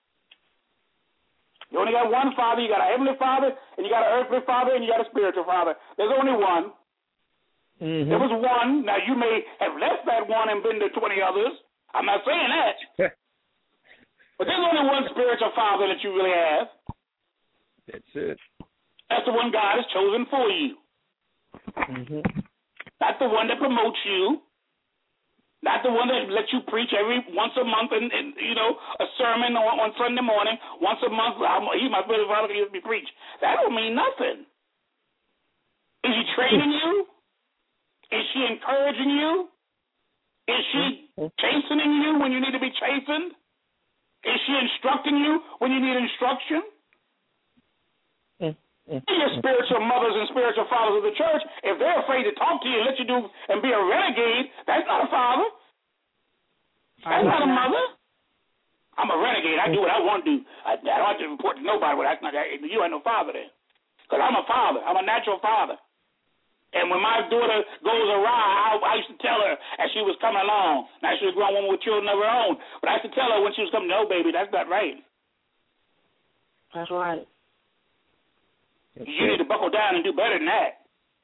Speaker 6: You only got one father. You got a heavenly father, and you got an earthly father, and you got a spiritual father. There's only one.
Speaker 4: Mm-hmm.
Speaker 6: There was one. Now, you may have left that one and been to 20 others. I'm not saying that. But there's only one spiritual father that you really have.
Speaker 4: That's it.
Speaker 6: That's the one God has chosen for you.
Speaker 4: Mm-hmm.
Speaker 6: Not the one that promotes you. Not the one that lets you preach once a month and a sermon on Sunday morning. Once a month, he's my spiritual father, he used to be preached. That don't mean nothing. Is he training you? Is she encouraging you? Is she chastening you when you need to be chastened? Is she instructing you when you need instruction? Your spiritual mothers and spiritual fathers of the church, if they're afraid to talk to you and let you do and be a renegade, that's not a father. That's not a mother. I'm a renegade. I do what I want to do. I don't have to report to nobody. Well, that's not that. You ain't no father then. Because I'm a father. I'm a natural father. And when my daughter goes awry, I used to tell her as she was coming along. Now, she was a grown woman with children of her own. But I used to tell her when she was coming, no, baby, that's not right.
Speaker 5: That's right.
Speaker 6: You need to buckle down and do better than that.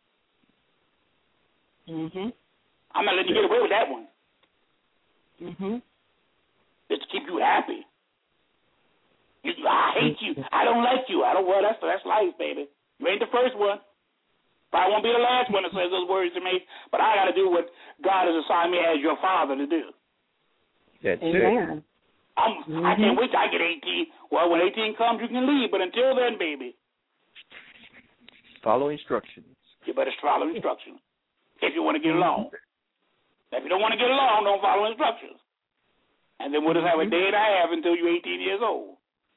Speaker 5: Mm-hmm.
Speaker 6: I'm not letting you get away with that one.
Speaker 5: Mm-hmm.
Speaker 6: Just to keep you happy. I hate you. I don't like you. Well, that's life, baby. You ain't the first one. Probably won't be the last one that says those words to me, but I got to do what God has assigned me as your father to do.
Speaker 4: That's
Speaker 5: Amen.
Speaker 4: it.
Speaker 6: I can't wait till I get 18. Well, when 18 comes, you can leave, but until then, baby,
Speaker 4: follow instructions.
Speaker 6: You better follow instructions if you want to get along. If you don't want to get along, don't follow instructions. And then we'll just have a day and a half until you're 18 years old.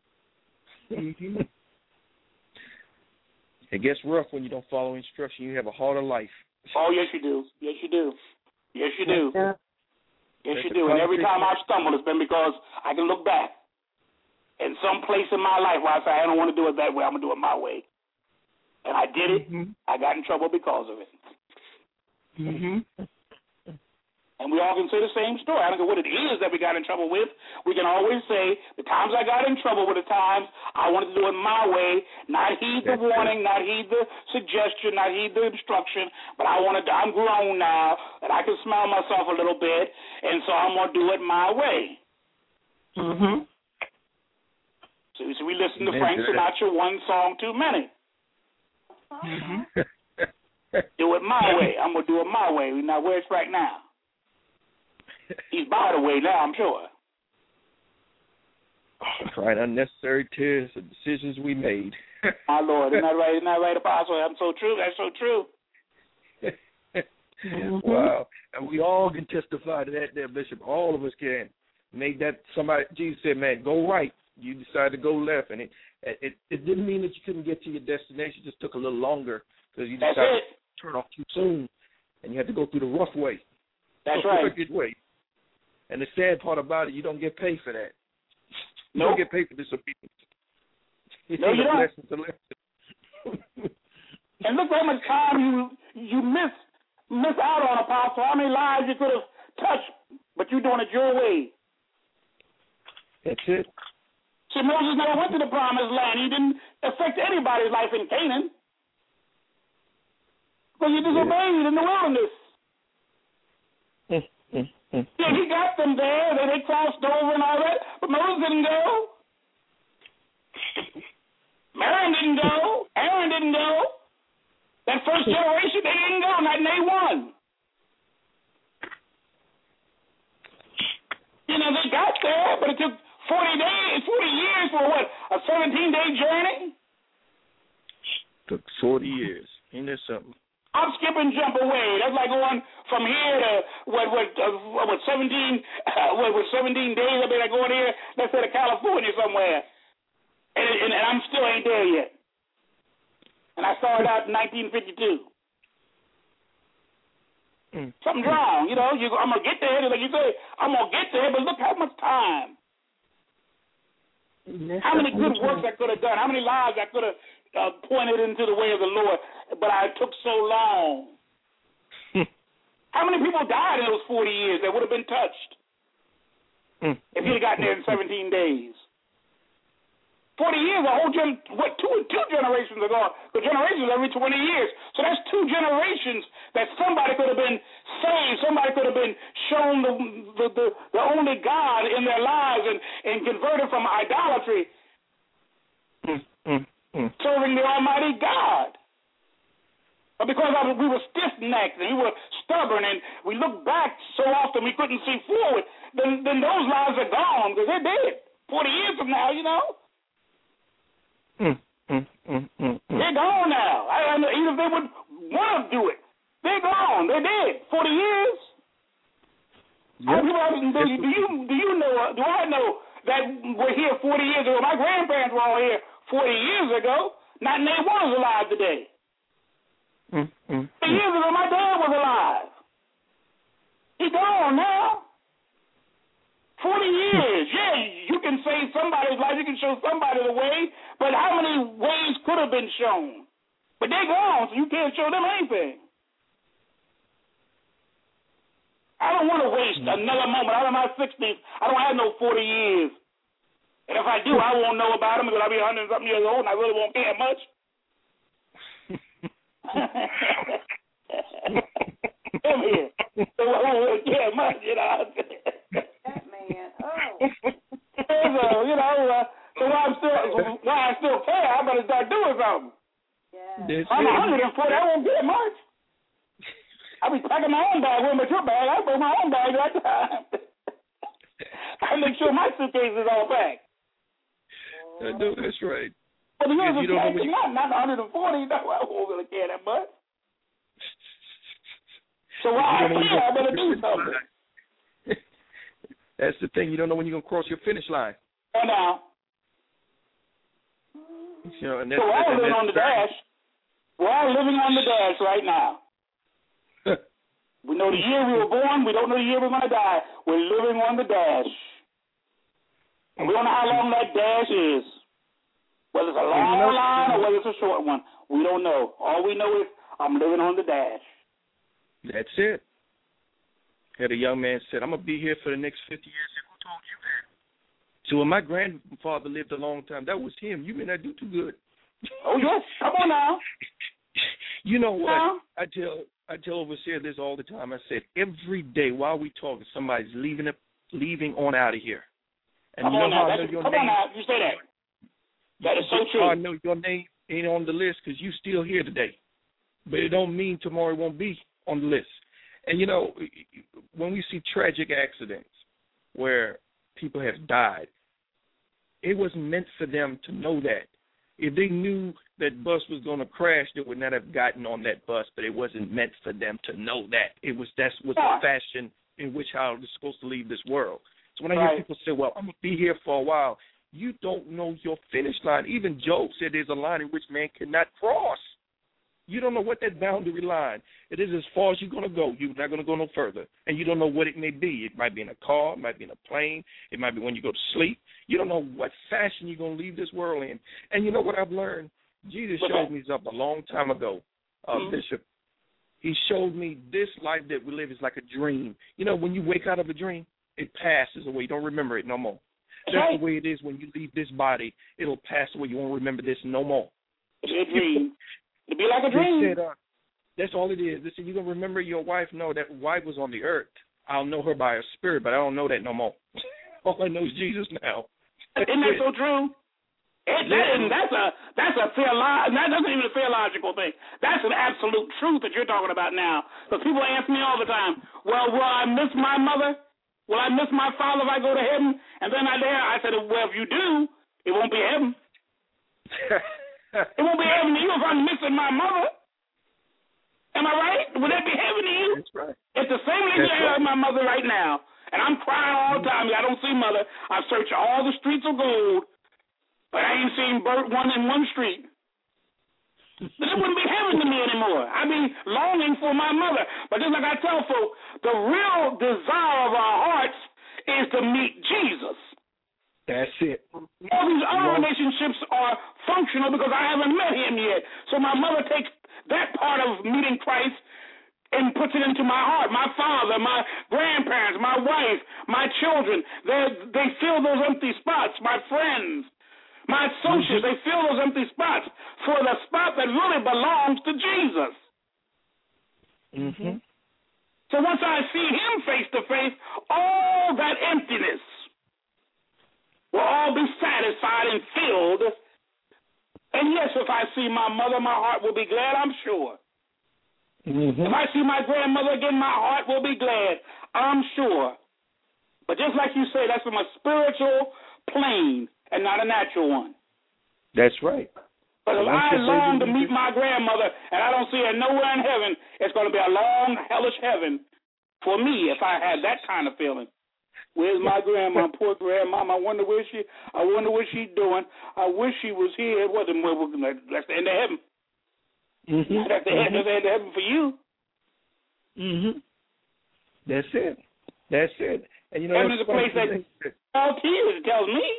Speaker 4: It gets rough when you don't follow instruction. You have a harder life.
Speaker 6: Oh, yes, you do. Yes, you do. Yes, you do.
Speaker 5: Yeah.
Speaker 6: Yes, you do. And every time I've stumbled, it's been because I can look back in some place in my life where I say, I don't want to do it that way. I'm going to do it my way. And I did it. I got in trouble because of it.
Speaker 5: Mm-hmm.
Speaker 6: And we all can say the same story. I don't know what it is that we got in trouble with. We can always say, the times I got in trouble were the times I wanted to do it my way, not heed the warning, not heed the suggestion, not heed the instruction, but I'm grown now, and I can smell myself a little bit, and so I'm going to do it my way.
Speaker 5: Mm-hmm.
Speaker 6: So we listen to Frank Sinatra, one song too many.
Speaker 5: Mm-hmm.
Speaker 6: Do it my way. I'm going to do it my way. Now, where's Frank now? He's by the way now, I'm sure.
Speaker 4: Right, unnecessary tears of decisions we made.
Speaker 6: My Lord, isn't that right? Isn't that right, Apostle? That's so true. That's so true.
Speaker 4: Wow. And we all can testify to that there, Bishop. All of us can. Make that somebody, Jesus said, man, go right. You decided to go left. And it didn't mean that you couldn't get to your destination. It just took a little longer because you decided to turn off too soon. And you had to go through the rough way.
Speaker 6: That's right.
Speaker 4: Crooked way. And the sad part about it, you don't get paid for that. You
Speaker 6: Nope.
Speaker 4: don't get paid for disobedience.
Speaker 6: No, you don't. And look how much time you miss out on, Apostle. How many lives you could have touched, but you're doing it your way.
Speaker 4: That's it.
Speaker 6: See, Moses never went to the promised land. He didn't affect anybody's life in Canaan. But you disobeyed in the wilderness. Yeah, he got them there. They crossed over and all that. But Moses didn't go. Miriam didn't go. Aaron didn't go. That first generation, they didn't go. Not day one. You know, they got there, but it took 40 years for what? A 17-day journey?
Speaker 4: Took 40 years. Ain't that something?
Speaker 6: I'm skip and jump away. That's like going from here to what 17 days. I mean, like going here, let's say to California somewhere, and I'm still ain't there yet. And I started out in 1952. Something's wrong, you know. I'm gonna get there, like you say. I'm gonna get there, but look how much time. How many good works I could have done. How many lives I could have pointed into the way of the Lord, but I took so long. How many people died in those 40 years that would have been touched if he'd have gotten there in 17 days? 40 years, a whole two generations are gone. The generations every 20 years. So that's 2 generations that somebody could have been saved. Somebody could have been shown the only God in their lives and converted from idolatry. Serving the Almighty God. But because we were stiff-necked and we were stubborn and we looked back so often we couldn't see forward, then those lives are gone because they're dead. 40 years from now, you know. They're gone now. Even if they would want to do it, they're gone. They're dead. 40 years. Yep. Do you know? Do I know that we're here 40 years ago? My grandparents were all here 40 years ago. Not name one is alive today. 40 years ago, my dad was alive. He's gone now. 40 years. Yeah, you can save somebody's life. You can show somebody the way, but how many ways could have been shown? But they're gone, so you can't show them anything. I don't want to waste another moment. I'm in my 60s. I don't have no 40 years. And if I do, I won't know about them because I'll be 100-something years old and I really won't care much. Come here. So I won't care much, you know.
Speaker 3: That man. Oh.
Speaker 6: So why I still care, I better start doing something.
Speaker 3: Yeah.
Speaker 6: I'm 140, I won't get much. I'll be packing my own bag with your bag. I bring my own bag that time. I make sure my suitcase is all packed.
Speaker 4: No, that's right.
Speaker 6: But the years is not 140. No, I won't really care that much. So why I care, I better do something.
Speaker 4: That's the thing. You don't know when you're going to cross your finish line.
Speaker 6: Oh, no.
Speaker 4: You know, and
Speaker 6: so we're all living on the dash. We're all living on the dash right now. We know the year we were born. We don't know the year we're going to die. We're living on the dash. And we don't know how long that dash is. Whether it's a long line or whether it's a short one. We don't know. All we know is I'm living on the dash.
Speaker 4: That's it. Had a young man said, I'm going to be here for the next 50 years. Who told you that? So when my grandfather lived a long time, that was him. You may not do too good.
Speaker 6: Oh, yes. Come on now.
Speaker 4: You know what?
Speaker 6: No.
Speaker 4: I tell overseer this all the time. I said, every day while we talking, somebody's leaving on out of here. And
Speaker 6: come
Speaker 4: you know
Speaker 6: on
Speaker 4: how
Speaker 6: now.
Speaker 4: I know your
Speaker 6: come
Speaker 4: name?
Speaker 6: on now. You say that. That is so true.
Speaker 4: I know your name ain't on the list because you still here today. But it don't mean tomorrow it won't be on the list. And, you know, when we see tragic accidents where people have died, it wasn't meant for them to know that. If they knew that bus was going to crash, they would not have gotten on that bus, but it wasn't meant for them to know that. That's the fashion in which how they're supposed to leave this world. So when I hear people say, well, I'm going to be here for a while, you don't know your finish line. Even Job said there's a line in which man cannot cross. You don't know what that boundary line. It is as far as you're going to go. You're not going to go no further. And you don't know what it may be. It might be in a car. It might be in a plane. It might be when you go to sleep. You don't know what fashion you're going to leave this world in. And you know what I've learned? Jesus showed me something a long time ago, Bishop. He showed me this life that we live is like a dream. You know, when you wake out of a dream, it passes away. You don't remember it no more. That's the way it is when you leave this body. It'll pass away. You won't remember this no more.
Speaker 6: It's a dream. It'll be like a dream.
Speaker 4: They said, that's all it is. They said, you're going to remember your wife? No, that wife was on the earth. I'll know her by her spirit, but I don't know that no more. All I know is Jesus now.
Speaker 6: Isn't that so true? That's a that doesn't even a theological thing. That's an absolute truth that you're talking about now. Because people ask me all the time, well, will I miss my mother? Will I miss my father if I go to heaven? And then I said, well, if you do, it won't be heaven. It won't be heaven to you if I'm missing my mother. Am I right? Would that be heaven to you?
Speaker 4: That's right.
Speaker 6: It's the same reason I have my mother right now. And I'm crying all the time. I don't see mother. I've searched all the streets of gold, but I ain't seen one in one street. Then it wouldn't be heaven to me anymore. I'd be longing for my mother. But just like I tell folk, the real desire of our hearts is to meet Jesus.
Speaker 4: That's it.
Speaker 6: All these other relationships are functional because I haven't met him yet. So my mother takes that part of meeting Christ and puts it into my heart. My father, my grandparents, my wife, my children, they fill those empty spots. My friends, my associates, they fill those empty spots for the spot that really belongs to Jesus.
Speaker 4: Mm-hmm.
Speaker 6: So once I see him face to face, all that emptiness will all be satisfied and filled. And yes, if I see my mother, my heart will be glad, I'm sure.
Speaker 4: Mm-hmm.
Speaker 6: If I see my grandmother again, my heart will be glad, I'm sure. But just like you say, that's from a spiritual plane and not a natural one.
Speaker 4: That's right.
Speaker 6: But if I long to meet my grandmother and I don't see her nowhere in heaven, it's going to be a long, hellish heaven for me if I had that kind of feeling. Where's my grandma? Poor grandmama. I wonder what she's doing. I wish she was here. That's the end of heaven.
Speaker 4: Mm-hmm.
Speaker 6: That's the end of heaven for you.
Speaker 4: Mm-hmm. That's it. That's it. And you know,
Speaker 6: heaven is a place that all tears, it tells me.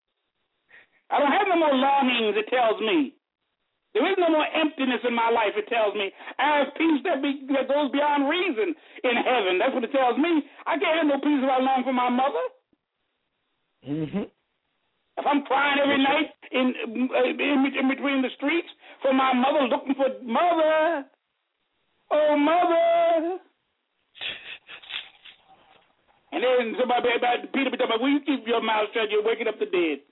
Speaker 6: I don't have no more longings, it tells me. There is no more emptiness in my life, it tells me. I have peace that goes beyond reason in heaven. That's what it tells me. I can't have no peace if I long for my mother.
Speaker 4: Mm-hmm.
Speaker 6: If I'm crying every night in between the streets for my mother, looking for mother, oh, mother. And then somebody, Peter be talking about, will you keep your mouth shut? You're waking up the dead.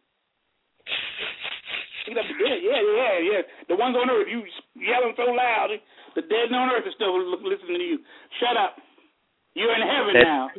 Speaker 6: Yeah. The ones on earth, you yelling so loud, the dead on earth is still listening to you. Shut up. You're in heaven now.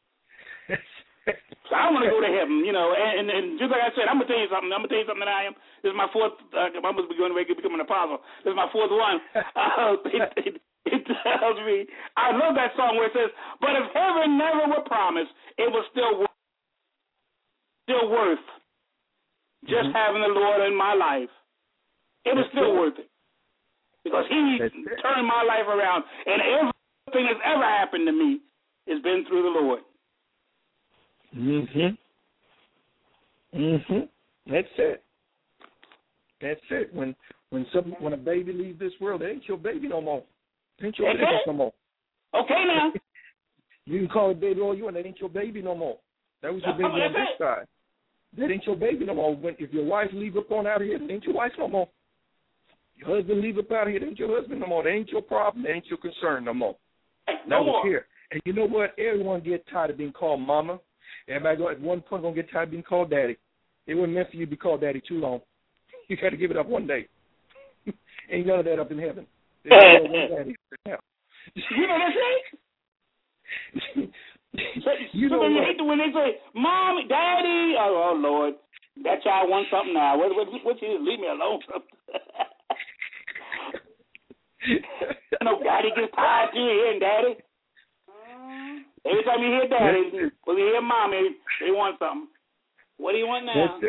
Speaker 6: So I want to go to heaven, you know. And just like I said, I'm going to tell you something. That I am. This is my fourth. I must be going to become an apostle. This is my fourth one. It tells me. I love that song where it says, "But if heaven never were promised, it was still worth just having the Lord in my life. It was still worth it because He turned my life around, and everything that's ever happened to me has been through the Lord."
Speaker 4: That's it. When a baby leaves this world, it ain't your baby no more. It ain't your baby no more.
Speaker 6: Okay now.
Speaker 4: You can call it baby all you want. That ain't your baby no more. That was your baby on this side. That ain't your baby no more. If your wife leave up on out of here, that ain't your wife no more. Your husband leave up out of here, that ain't your husband no more. That ain't your problem. That ain't your concern no more. That was here. And you know what? Everyone get tired of being called mama. Everybody at one point going to get tired of being called daddy. It wasn't meant for you to be called daddy too long. You got to give it up one day. Ain't none of that up in heaven. There's no one daddy.
Speaker 6: You know that's right.
Speaker 4: You know
Speaker 6: you hate when they say, Mom, Daddy. Oh, Lord. That child wants something now. What you leave me alone? No, Daddy gets tired too hearing Daddy. Every time you hear Daddy, when you hear Mommy, they want something. What do you want now?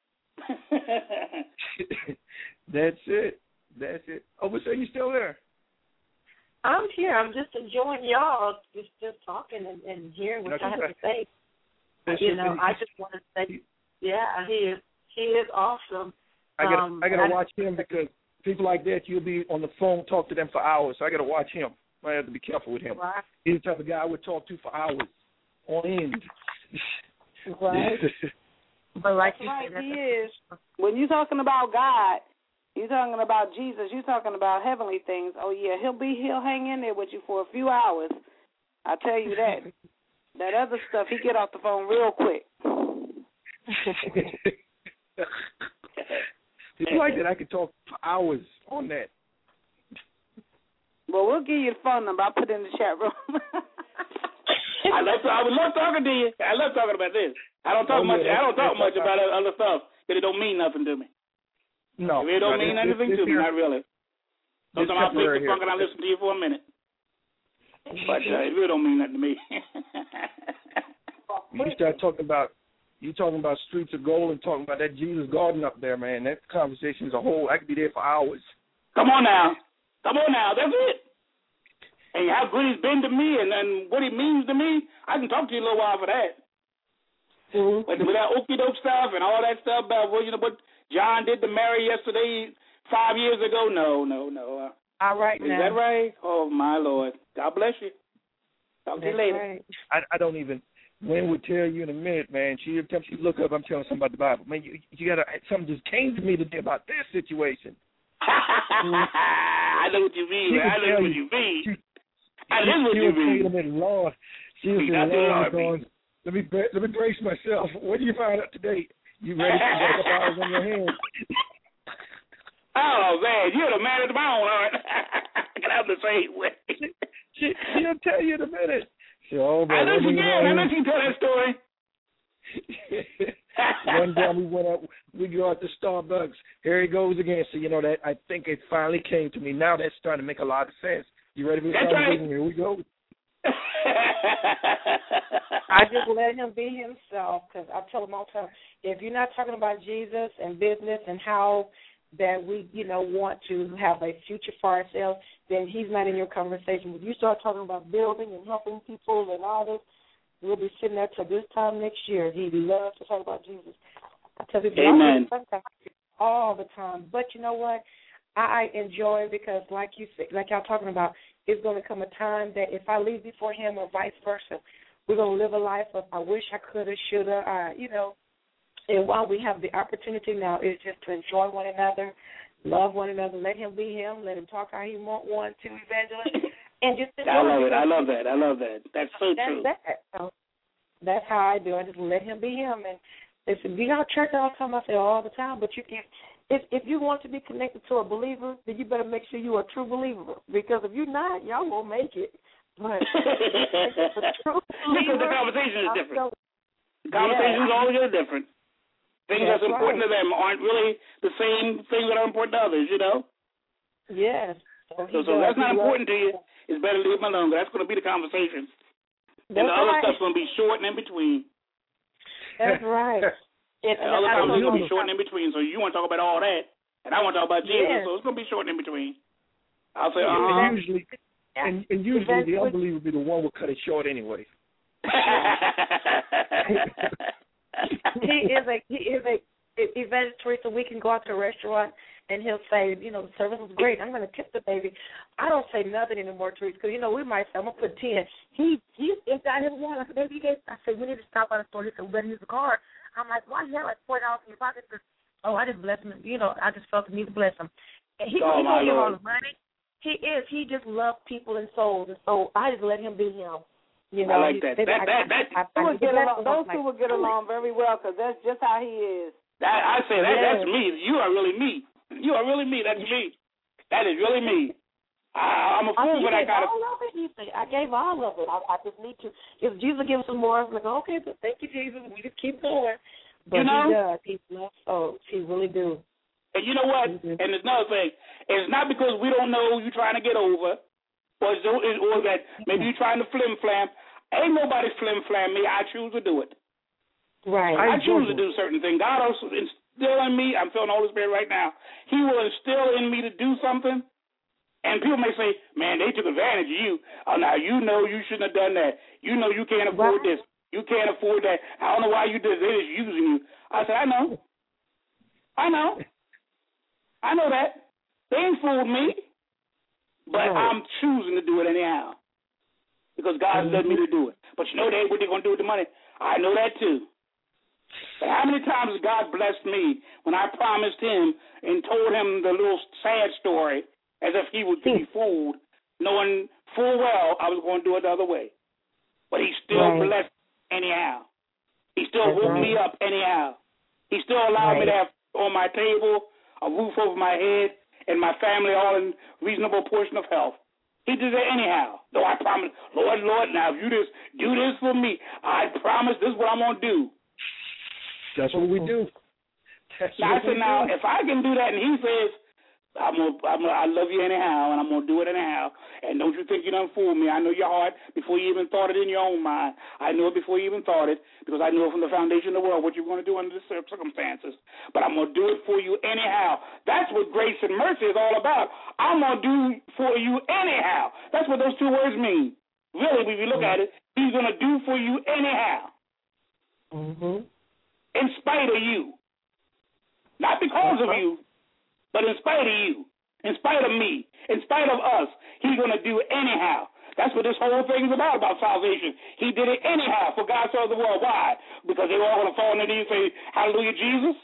Speaker 4: That's it. That's it. Oh, so you still there?
Speaker 7: I'm here. I'm just enjoying y'all, just talking and hearing what I have to say. I just want to say, yeah, he is awesome.
Speaker 4: I gotta watch him because people like that, you'll be on the phone, talk to them for hours. So I gotta watch him. I have to be careful with him.
Speaker 7: Right.
Speaker 4: He's the type of guy I would talk to for hours on end.
Speaker 7: Right. But like you said,
Speaker 3: he is. When you're talking about God, you're talking about Jesus, you're talking about heavenly things. Oh yeah, he'll hang in there with you for a few hours. I tell you that. That other stuff, he get off the phone real quick.
Speaker 4: It's like that. I could talk for hours on that.
Speaker 3: Well, we'll give you the phone number. I'll put it in the chat room.
Speaker 6: I would love talking to you. I love talking about this. I don't talk much. I don't talk much about other stuff because it don't mean nothing to me.
Speaker 4: No,
Speaker 6: it don't mean anything to me. Not really. Sometimes I pick the phone and I listen to you for a minute. But it really don't mean nothing to me.
Speaker 4: You talking about streets of gold and talking about that Jesus garden up there, man. That conversation is a whole. I could be there for hours.
Speaker 6: Come on now. That's it. And how good he's been to me and what he means to me, I can talk to you a little while for that. Mm-hmm. But with that okey-doke stuff and all that stuff about what John did to Mary yesterday 5 years ago, no.
Speaker 7: All right now.
Speaker 6: Is that right? Oh, my Lord. God bless you. Talk to you later.
Speaker 7: Right.
Speaker 4: I don't even. Wayne would tell you in a minute, man. Every time she look up, I'm telling something about the Bible. Man, you got to. Something just came to me today about this situation.
Speaker 6: I know what you mean. I know what you mean.
Speaker 4: Lord, she was Lord, let me brace myself. What do you find out today? You ready to get a couple hours on your hands?
Speaker 6: Oh, man, you're the man at the bone, all right? Get out the same way.
Speaker 4: She'll tell you in a minute.
Speaker 6: I know she can. I know she can tell that story.
Speaker 4: One time we go out to Starbucks. Here he goes again. So, that I think it finally came to me. Now that's starting to make a lot of sense. You ready for the conversation? Right. Here we go.
Speaker 7: I just let him be himself because I tell him all the time, if you're not talking about Jesus and business and how that we, want to have a future for ourselves, then he's not in your conversation. When you start talking about building and helping people and all this, we'll be sitting there till this time next year. He loves to talk about Jesus. I tell people all the time. But you know what? I enjoy it because, like you said, like y'all talking about, it's going to come a time that if I leave before him or vice versa, we're going to live a life of I wish I could have, should have, And while we have the opportunity now, is just to enjoy one another, love one another, let him be him, let him talk how he want one to evangelist, and just enjoy.
Speaker 6: I love that. That's so true.
Speaker 7: So that's how I do. I just let him be him. And they said, "You got church all the time." I say all the time, but you can't. If you want to be connected to a believer, then you better make sure you're a true believer. Because if you're not, y'all won't make it. But
Speaker 6: because the conversation is different. The conversation is always different. Things that's important to them aren't really the same things that are important to others,
Speaker 7: Yes.
Speaker 6: So that's not important to you. It's better to leave them alone. That's going to be the conversation. And the other stuff's going to be short and in between.
Speaker 7: That's right.
Speaker 6: The other conversation's going to be short and in between. So you want to talk about all that, and I want to talk about Jesus, so it's going to be short and in between. I'll say,
Speaker 4: usually the unbeliever will be the one who cut it short anyway.
Speaker 7: He is a Evangelist Teresa, we can go out to a restaurant and he'll say, you know, the service was great. I'm going to tip the baby. I don't say nothing anymore, Teresa, because, you know, we might say, I'm going to put 10. He emptied out his wallet. I said, baby, I said, we need to stop by the store. He said, we better use the card. I'm like, why you have like $40 in your pocket? Oh, I just bless him. You know, I just felt the need to bless him. And he don't give all the money. He just loves people and souls. And so I just let him be him. You know,
Speaker 6: I like that.
Speaker 3: Those two will get along very well because that's just how he is.
Speaker 6: I say that's me. You are really me. You are really me. That's me. That is really me. I'm a fool for that kind of.
Speaker 7: I gave all of it. I just need to. If Jesus gives some more, I'm like, okay, but thank you, Jesus. We just keep going. But
Speaker 6: you know,
Speaker 7: he does. He loves souls. He really do.
Speaker 6: And you know what? Mm-hmm. And there's another thing. It's not because we don't know you're trying to get over, or that maybe you're trying to flim-flam. Ain't nobody flim-flam me. I choose to do it.
Speaker 7: Right.
Speaker 6: I choose to do certain things. God also instill in me. I'm feeling the Holy Spirit right now. He will instill in me to do something. And people may say, man, they took advantage of you. Oh, now you know you shouldn't have done that. You know you can't afford this. You can't afford that. I don't know why you did it. They're just using you. I said, I know. I know that. They ain't fooled me. But I'm choosing to do it anyhow. Because God led me to do it. But you know what they're going to do with the money? I know that too. But how many times has God blessed me when I promised him and told him the little sad story as if he would be fooled, knowing full well I was going to do it the other way. But he still blessed me anyhow. He still woke me up anyhow. He still allowed me to have on my table, a roof over my head, and my family all in reasonable portion of health. He did it anyhow. Though I promised, Lord, now if you just do this for me, I promise this is what I'm going to do.
Speaker 4: That's what we do.
Speaker 6: I said, now, if I can do that and he says, I love you anyhow, and I'm going to do it anyhow, and don't you think you done fooled me. I know your heart before you even thought it in your own mind. I knew it before you even thought it because I knew it from the foundation of the world what you're going to do under the circumstances. But I'm going to do it for you anyhow. That's what grace and mercy is all about. I'm going to do for you anyhow. That's what those two words mean. Really, if you look at it, he's going to do for you anyhow.
Speaker 7: Mm-hmm.
Speaker 6: In spite of you. Not because of you, but in spite of you, in spite of me, in spite of us, he's going to do it anyhow. That's what this whole thing is about salvation. He did it anyhow for God so the world. Why? Because they were all going to fall on their knees and say, hallelujah, Jesus?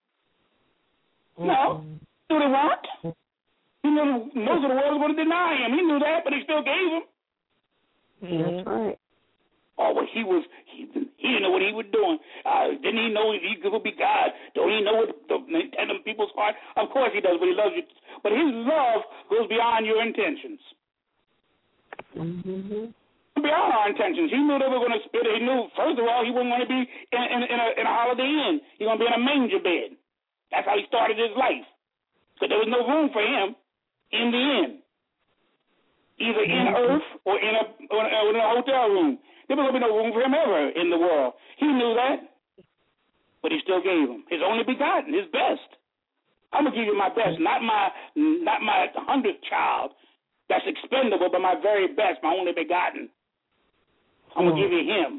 Speaker 6: No. He knew they weren't. He knew most of the world was going to deny him. He knew that, but he still gave him.
Speaker 7: That's right.
Speaker 6: Oh, well, he didn't know what he was doing. Didn't he know he could be God? Don't he know what the intent of people's heart? Of course he does, but he loves you. But his love goes beyond your intentions.
Speaker 7: Mm-hmm.
Speaker 6: Beyond our intentions. He knew they were going to spit it. He knew, first of all, he wasn't going to be in a Holiday Inn. He was going to be in a manger bed. That's how he started his life. So there was no room for him in the inn, either in earth or in a hotel room. There was going to be no room for him ever in the world. He knew that, but he still gave him his only begotten, his best. I'm going to give you my best, not my 100th child that's expendable, but my very best, my only begotten. I'm going to give you him.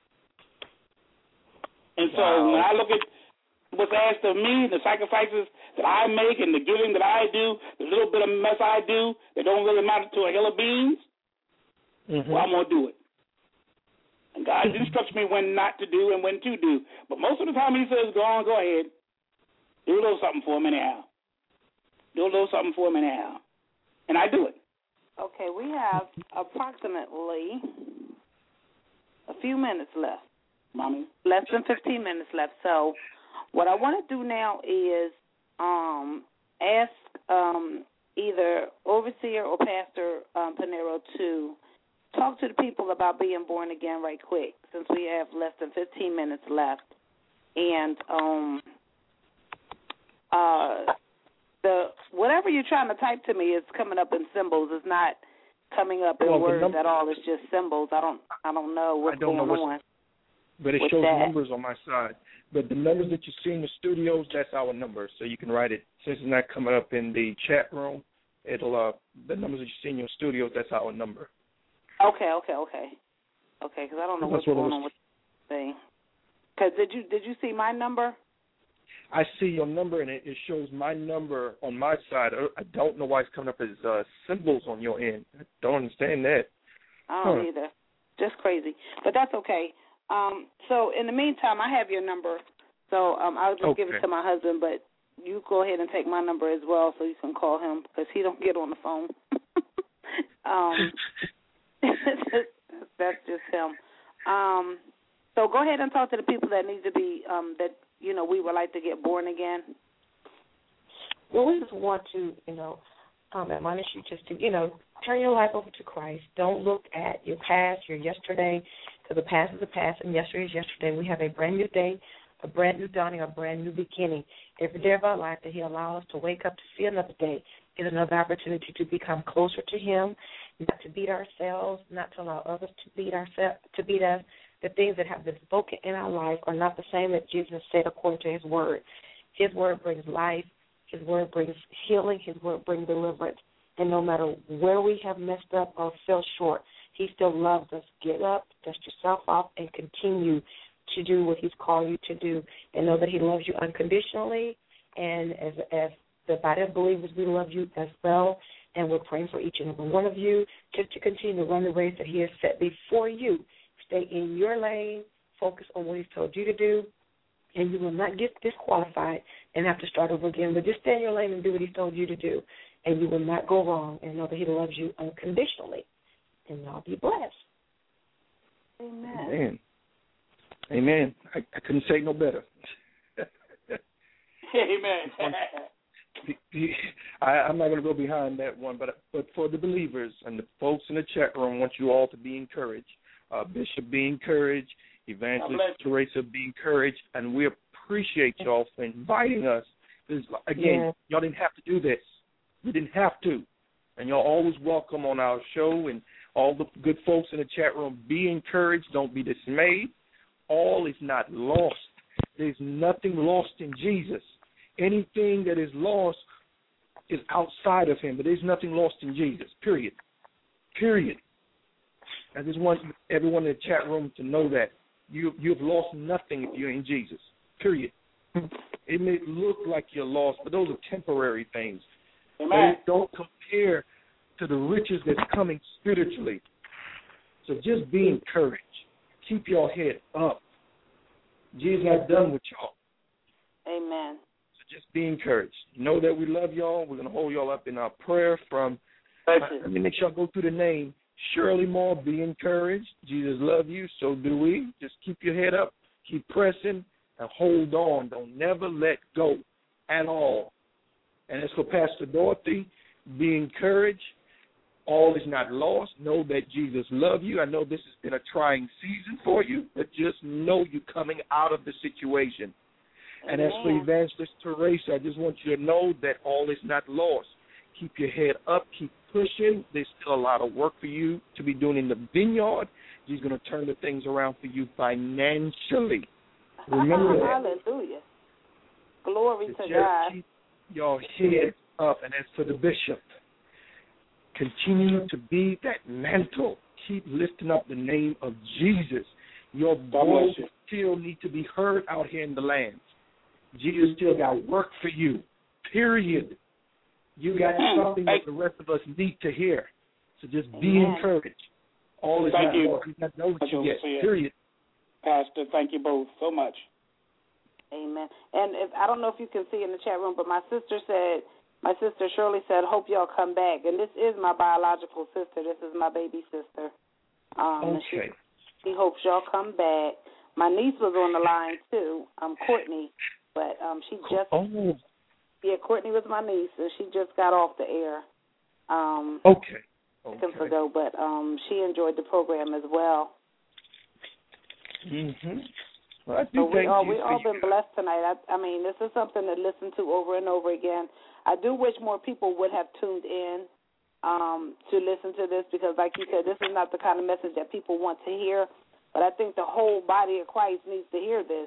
Speaker 6: And so when I look at what's asked of me, the sacrifices that I make and the giving that I do, the little bit of mess I do that don't really matter to a hill of beans, well, I'm going to do it. And God instructs me when not to do and when to do. But most of the time he says, go on, go ahead. Do a little something for him anyhow. Do a little something for him anyhow. And I do it.
Speaker 3: Okay, we have approximately a few minutes left.
Speaker 6: Mommy?
Speaker 3: Less than 15 minutes left. So what I want to do now is ask either Overseer or Pastor Panero to talk to the people about being born again right quick, since we have less than 15 minutes left. And whatever you're trying to type to me is coming up in symbols. It's not coming up in words at all. It's just symbols. I don't know what's going on.
Speaker 4: But it shows numbers on my side. But the numbers that you see in the studios, that's our numbers. So you can write it. Since it's not coming up in the chat room, it'll the numbers that you see in your studios, that's our number.
Speaker 3: Okay, because I don't know what's going on with the thing. Because did you see my number?
Speaker 4: I see your number, and it shows my number on my side. I don't know why it's coming up as symbols on your end. I don't understand that.
Speaker 3: I don't either. Just crazy. But that's okay. So in the meantime, I have your number. So I'll just give it to my husband, but you go ahead and take my number as well so you can call him because he don't get on the phone. That's just him. So go ahead and talk to the people that need to be, that, you know, we would like to get born again.
Speaker 7: Well, we just want to, admonish you just to, turn your life over to Christ. Don't look at your past, your yesterday, because the past is the past and yesterday is yesterday. We have a brand new day, a brand new dawning, a brand new beginning. Every day of our life that He allows us to wake up to see another day is another opportunity to become closer to Him, not to beat ourselves, not to allow others to beat us. The things that have been spoken in our life are not the same that Jesus said according to His word. His word brings life. His word brings healing. His word brings deliverance. And no matter where we have messed up or fell short, He still loves us. Get up, dust yourself off, and continue to do what He's called you to do. And know that He loves you unconditionally. And as the body of believers, we love you as well. And we're praying for each and every one of you just to continue to run the race that He has set before you. Stay in your lane, focus on what He's told you to do, and you will not get disqualified and have to start over again. But just stay in your lane and do what He's told you to do, and you will not go wrong, and know that He loves you unconditionally. And y'all be blessed.
Speaker 3: Amen.
Speaker 4: Amen. I couldn't say no better.
Speaker 6: Amen.
Speaker 4: I'm not going to go behind that one, but for the believers and the folks in the chat room, I want you all to be encouraged. Bishop, be encouraged. Evangelist Teresa, be encouraged. And we appreciate y'all for inviting us. Again, y'all didn't have to do this. You didn't have to. And y'all always welcome on our show. And all the good folks in the chat room, be encouraged. Don't be dismayed. All is not lost. There's nothing lost in Jesus. Anything that is lost is outside of Him. But there's nothing lost in Jesus, period. Period. I just want everyone in the chat room to know that you've lost nothing if you're in Jesus, period. It may look like you're lost, but those are temporary things.
Speaker 6: Amen.
Speaker 4: Don't compare to the riches that's coming spiritually. So just be encouraged. Keep your head up. Jesus not done with y'all.
Speaker 3: Amen.
Speaker 4: So just be encouraged. Know that we love y'all. We're going to hold y'all up in our prayer from, let me make sure I go through the name. Shirley Moore, be encouraged. Jesus love you, so do we. Just keep your head up, keep pressing, and hold on. Don't never let go at all. And as for Pastor Dorothy, be encouraged. All is not lost. Know that Jesus love you. I know this has been a trying season for you, but just know you're coming out of the situation. And as for Evangelist Teresa, I just want you to know that all is not lost. Keep your head up, keep pushing. There's still a lot of work for you to be doing in the vineyard. He's going to turn the things around for you financially. Remember that.
Speaker 3: Hallelujah. Glory to
Speaker 4: just
Speaker 3: God.
Speaker 4: Keep your head up. And as for the bishop, continue to be that mantle. Keep lifting up the name of Jesus. Your voice still needs to be heard out here in the land. Jesus still got work for you, period. You got something that the rest of us need to hear. So just be encouraged. All is not lost. He's not done with you yet, period.
Speaker 6: Pastor, thank you both so much.
Speaker 3: Amen. And I don't know if you can see in the chat room, but my sister Shirley said, hope y'all come back. And this is my biological sister. This is my baby sister.
Speaker 4: Okay.
Speaker 3: She hopes y'all come back. My niece was on the line, too, Courtney. But she just... Yeah, Courtney was my niece, and she just got off the air seconds ago, but she enjoyed the program as well.
Speaker 4: Mm-hmm. Well,
Speaker 3: we all been blessed tonight. I mean, this is something to listen to over and over again. I do wish more people would have tuned in to listen to this because, like you said, this is not the kind of message that people want to hear, but I think the whole body of Christ needs to hear this.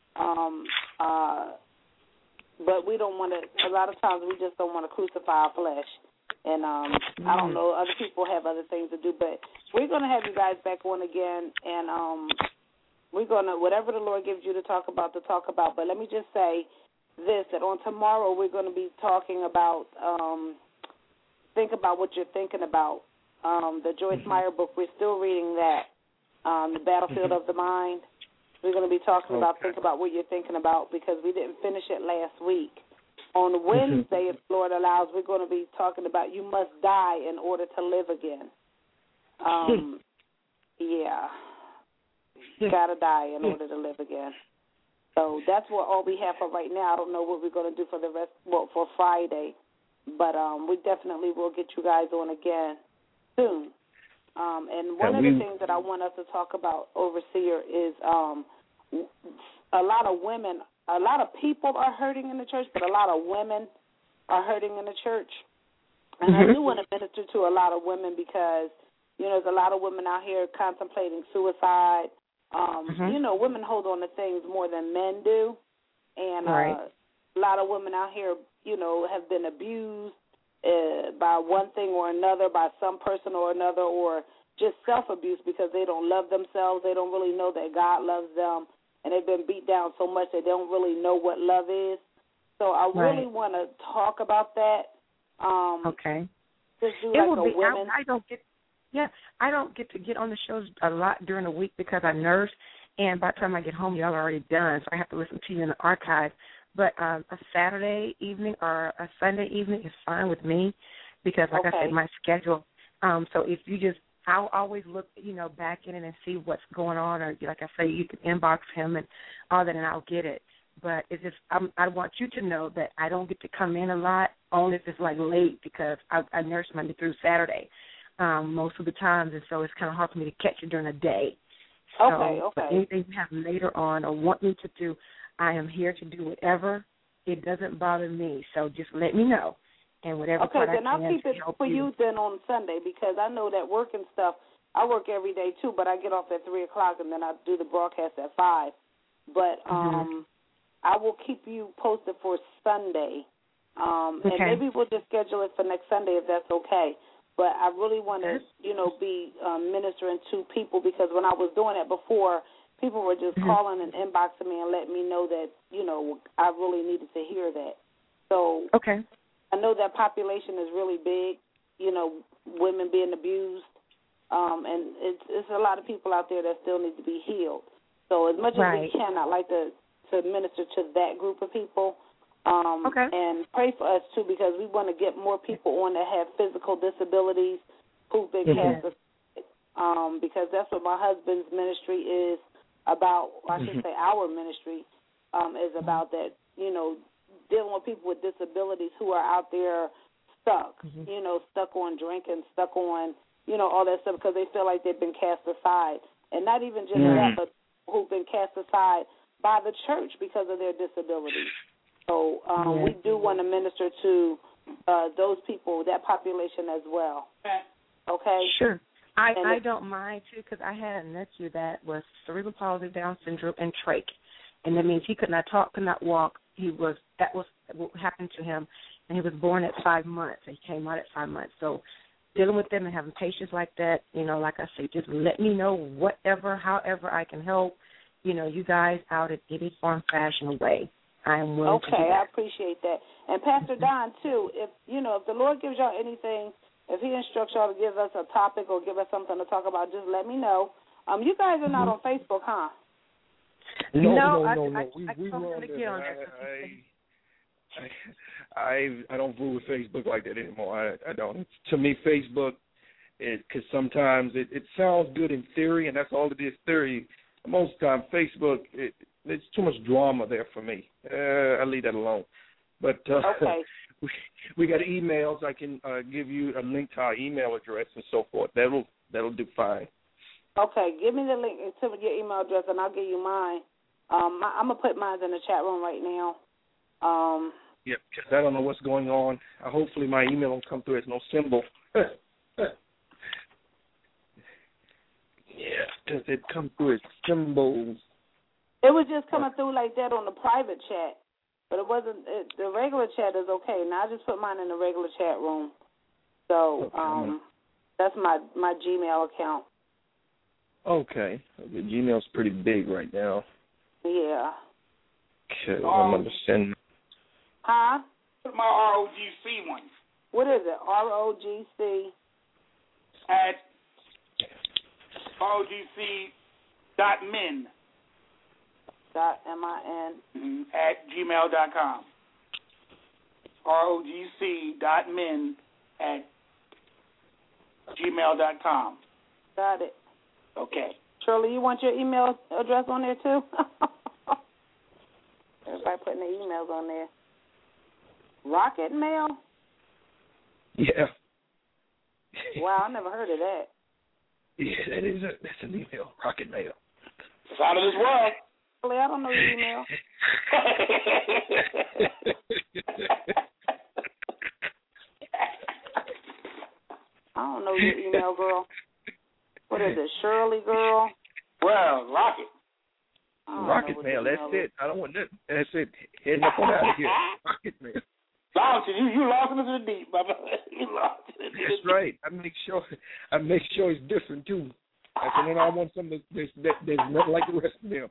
Speaker 3: But we don't want to, a lot of times we just don't want to crucify our flesh. And I don't know, other people have other things to do. But we're going to have you guys back on again. And we're going to, whatever the Lord gives you to talk about. But let me just say, this, that on tomorrow we're going to be talking about think about what you're thinking about. The Joyce Meyer book, we're still reading that, The Battlefield of the Mind. We're going to be talking about think about what you're thinking about because we didn't finish it last week. On Wednesday, if the Lord allows, we're going to be talking about you must die in order to live again. Yeah. You got to die in order to live again. So that's what all we have for right now. I don't know what we're going to do for the rest, for Friday, but we definitely will get you guys on again soon. And one of the things that I want us to talk about, Overseer, is a lot of women, a lot of people are hurting in the church, but a lot of women are hurting in the church. And I do want to minister to a lot of women because, you know, there's a lot of women out here contemplating suicide. You know, women hold on to things more than men do. And a lot of women out here, you know, have been abused by one thing or another, by some person or another, or just self-abuse because they don't love themselves. They don't really know that God loves them. And they've been beat down so much they don't really know what love is. So I really want to talk about that. Just do like a women.
Speaker 7: I don't get to get on the shows a lot during the week because I nurse, and by the time I get home, y'all are already done, so I have to listen to you in the archive. But a Saturday evening or a Sunday evening is fine with me because, like I said, my schedule. So if you just, I'll always look, you know, back in it and see what's going on, or like I say, you can inbox him and all that, and I'll get it. But it's just, I want you to know that I don't get to come in a lot, only if it's like late because I nurse Monday through Saturday most of the times, and so it's kind of hard for me to catch it during the day. So, but anything you have later on or want me to do, I am here to do whatever. It doesn't bother me, so just let me know. And whatever part I can
Speaker 3: I'll keep it for you then on Sunday because I know that work and stuff, I work every day too, but I get off at 3 o'clock and then I do the broadcast at 5. But I will keep you posted for Sunday. And maybe we'll just schedule it for next Sunday if that's okay. But I really want to, you know, be ministering to people because when I was doing it before, people were just calling and inboxing me and letting me know that, you know, I really needed to hear that. So I know that population is really big, you know, women being abused, and it's a lot of people out there that still need to be healed. So as much as we can, I'd like to minister to that group of people. And pray for us, too, because we want to get more people on that have physical disabilities who've been cast aside, because that's what my husband's ministry is about. I should say our ministry is about that, you know, dealing with people with disabilities who are out there stuck, you know, stuck on drinking, stuck on, you know, all that stuff because they feel like they've been cast aside. And not even just that, but who've been cast aside by the church because of their disabilities. So we do want to minister to those people, that population as well. Okay?
Speaker 7: Sure. I don't mind, too, because I had a nephew that was cerebral palsy, Down syndrome, and trach. And that means he could not talk, could not walk. That was what happened to him. And he was born at 5 months. He came out at 5 months. So dealing with them and having patients like that, you know, like I say, just let me know whatever, however I can help, you know, you guys out in any form, fashion, way. I am willing to do that.
Speaker 3: I appreciate that. And Pastor Don, too, if the Lord gives y'all anything, if he instructs y'all to give us a topic or give us something to talk about, just let me know. You guys are not on Facebook, huh?
Speaker 4: No. We
Speaker 7: told him to get on
Speaker 4: I don't fool with Facebook like that anymore. I don't. To me, Facebook, because sometimes it sounds good in theory, and that's all it is, theory. Most of the time, Facebook, there's too much drama there for me. I leave that alone. But we got emails. I can give you a link to our email address and so forth. That'll do fine.
Speaker 3: Okay, give me the link to your email address, and I'll give you mine. I'm going to put mine in the chat room right now.
Speaker 4: Because I don't know what's going on. Hopefully my email won't come through as no symbol. Does it come through as symbols?
Speaker 3: It was just coming through like that on the private chat, but it wasn't. The regular chat is okay. Now I just put mine in the regular chat room. So that's my Gmail account.
Speaker 4: Okay. Gmail's pretty big right now.
Speaker 3: Yeah.
Speaker 4: Okay, I'm understanding.
Speaker 3: Huh?
Speaker 6: Put my ROGC one.
Speaker 3: What is it? ROGC.
Speaker 6: At ROGC.min.
Speaker 3: .min.
Speaker 6: At gmail.com. ROGC.min at gmail.com.
Speaker 3: Got it.
Speaker 6: Okay.
Speaker 3: Shirley, you want your email address on there too? Everybody putting their emails on there. Rocket Mail?
Speaker 4: Yeah.
Speaker 3: Wow, I never heard of that.
Speaker 4: Yeah, that's an email. Rocket Mail.
Speaker 6: It's out of this world.
Speaker 3: Shirley, I don't know your email. I don't know your email, girl. What is it, Shirley, girl?
Speaker 6: Well, Rocket.
Speaker 4: Rocket Mail, that's it. I don't want that. That's it. Heading up on out of here. Rocket Mail.
Speaker 6: You lost into the deep, Bubba. You lost into the deep.
Speaker 4: That's right. I make sure it's different too. I said, I want something that's not like the rest of them.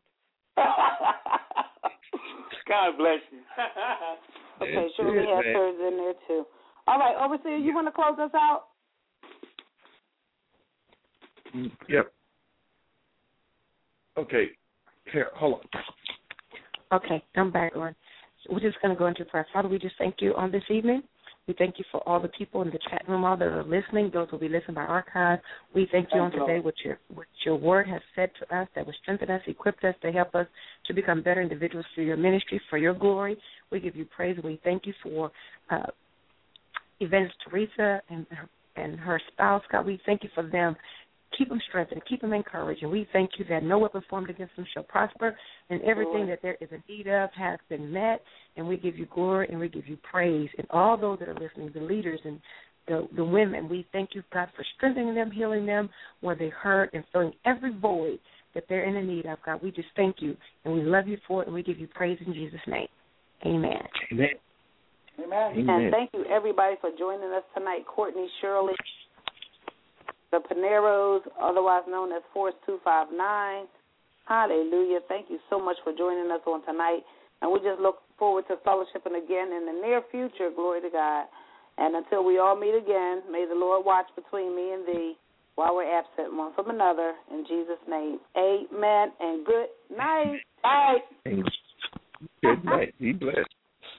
Speaker 6: God bless you.
Speaker 3: Okay, Shirley has hers in there too. All right, Overseer, you want to close us out?
Speaker 4: Yep. Okay. Here, hold on.
Speaker 7: Okay, I'm back on. So we're just going to go into prayer. Father, we just thank you on this evening. We thank you for all the people in the chat room, all that are listening, those will be listening by archive. We thank you on today what your word has said to us that will strengthen us, equip us to help us to become better individuals through your ministry, for your glory. We give you praise, and we thank you for Evangelist Teresa and her spouse. God, we thank you for them. Keep them strengthened, keep them encouraged, and we thank you that no weapon formed against them shall prosper, and everything that there is a need of has been met, and we give you glory and we give you praise. And all those that are listening, the leaders and the women, we thank you, God, for strengthening them, healing them where they hurt, and filling every void that they're in the need of. God, we just thank you, and we love you for it, and we give you praise in Jesus' name. Amen.
Speaker 4: Amen.
Speaker 6: Amen.
Speaker 3: And thank you, everybody, for joining us tonight. Courtney, Shirley, the Paneros, otherwise known as Force 259. Hallelujah. Thank you so much for joining us on tonight. And we just look forward to fellowshipping again in the near future. Glory to God. And until we all meet again, may the Lord watch between me and thee while we're absent one from another. In Jesus' name, amen and good night. Bye.
Speaker 4: Good night. Be blessed.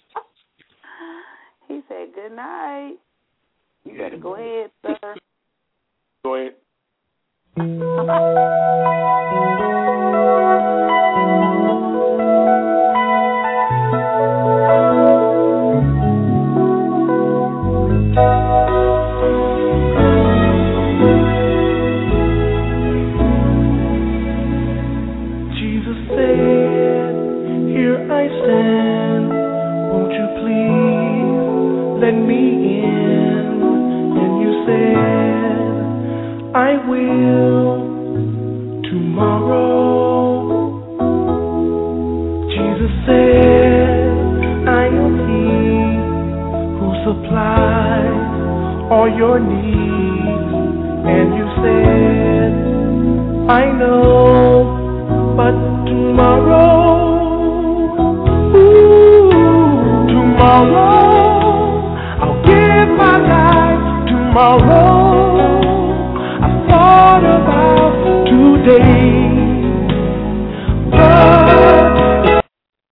Speaker 3: He said good night. You better go ahead, sir.
Speaker 6: Go ahead.
Speaker 1: Jesus said, "Here I stand. Won't you please let me in?" And you said, "I will tomorrow." Jesus said, "I am He who supplies all your needs."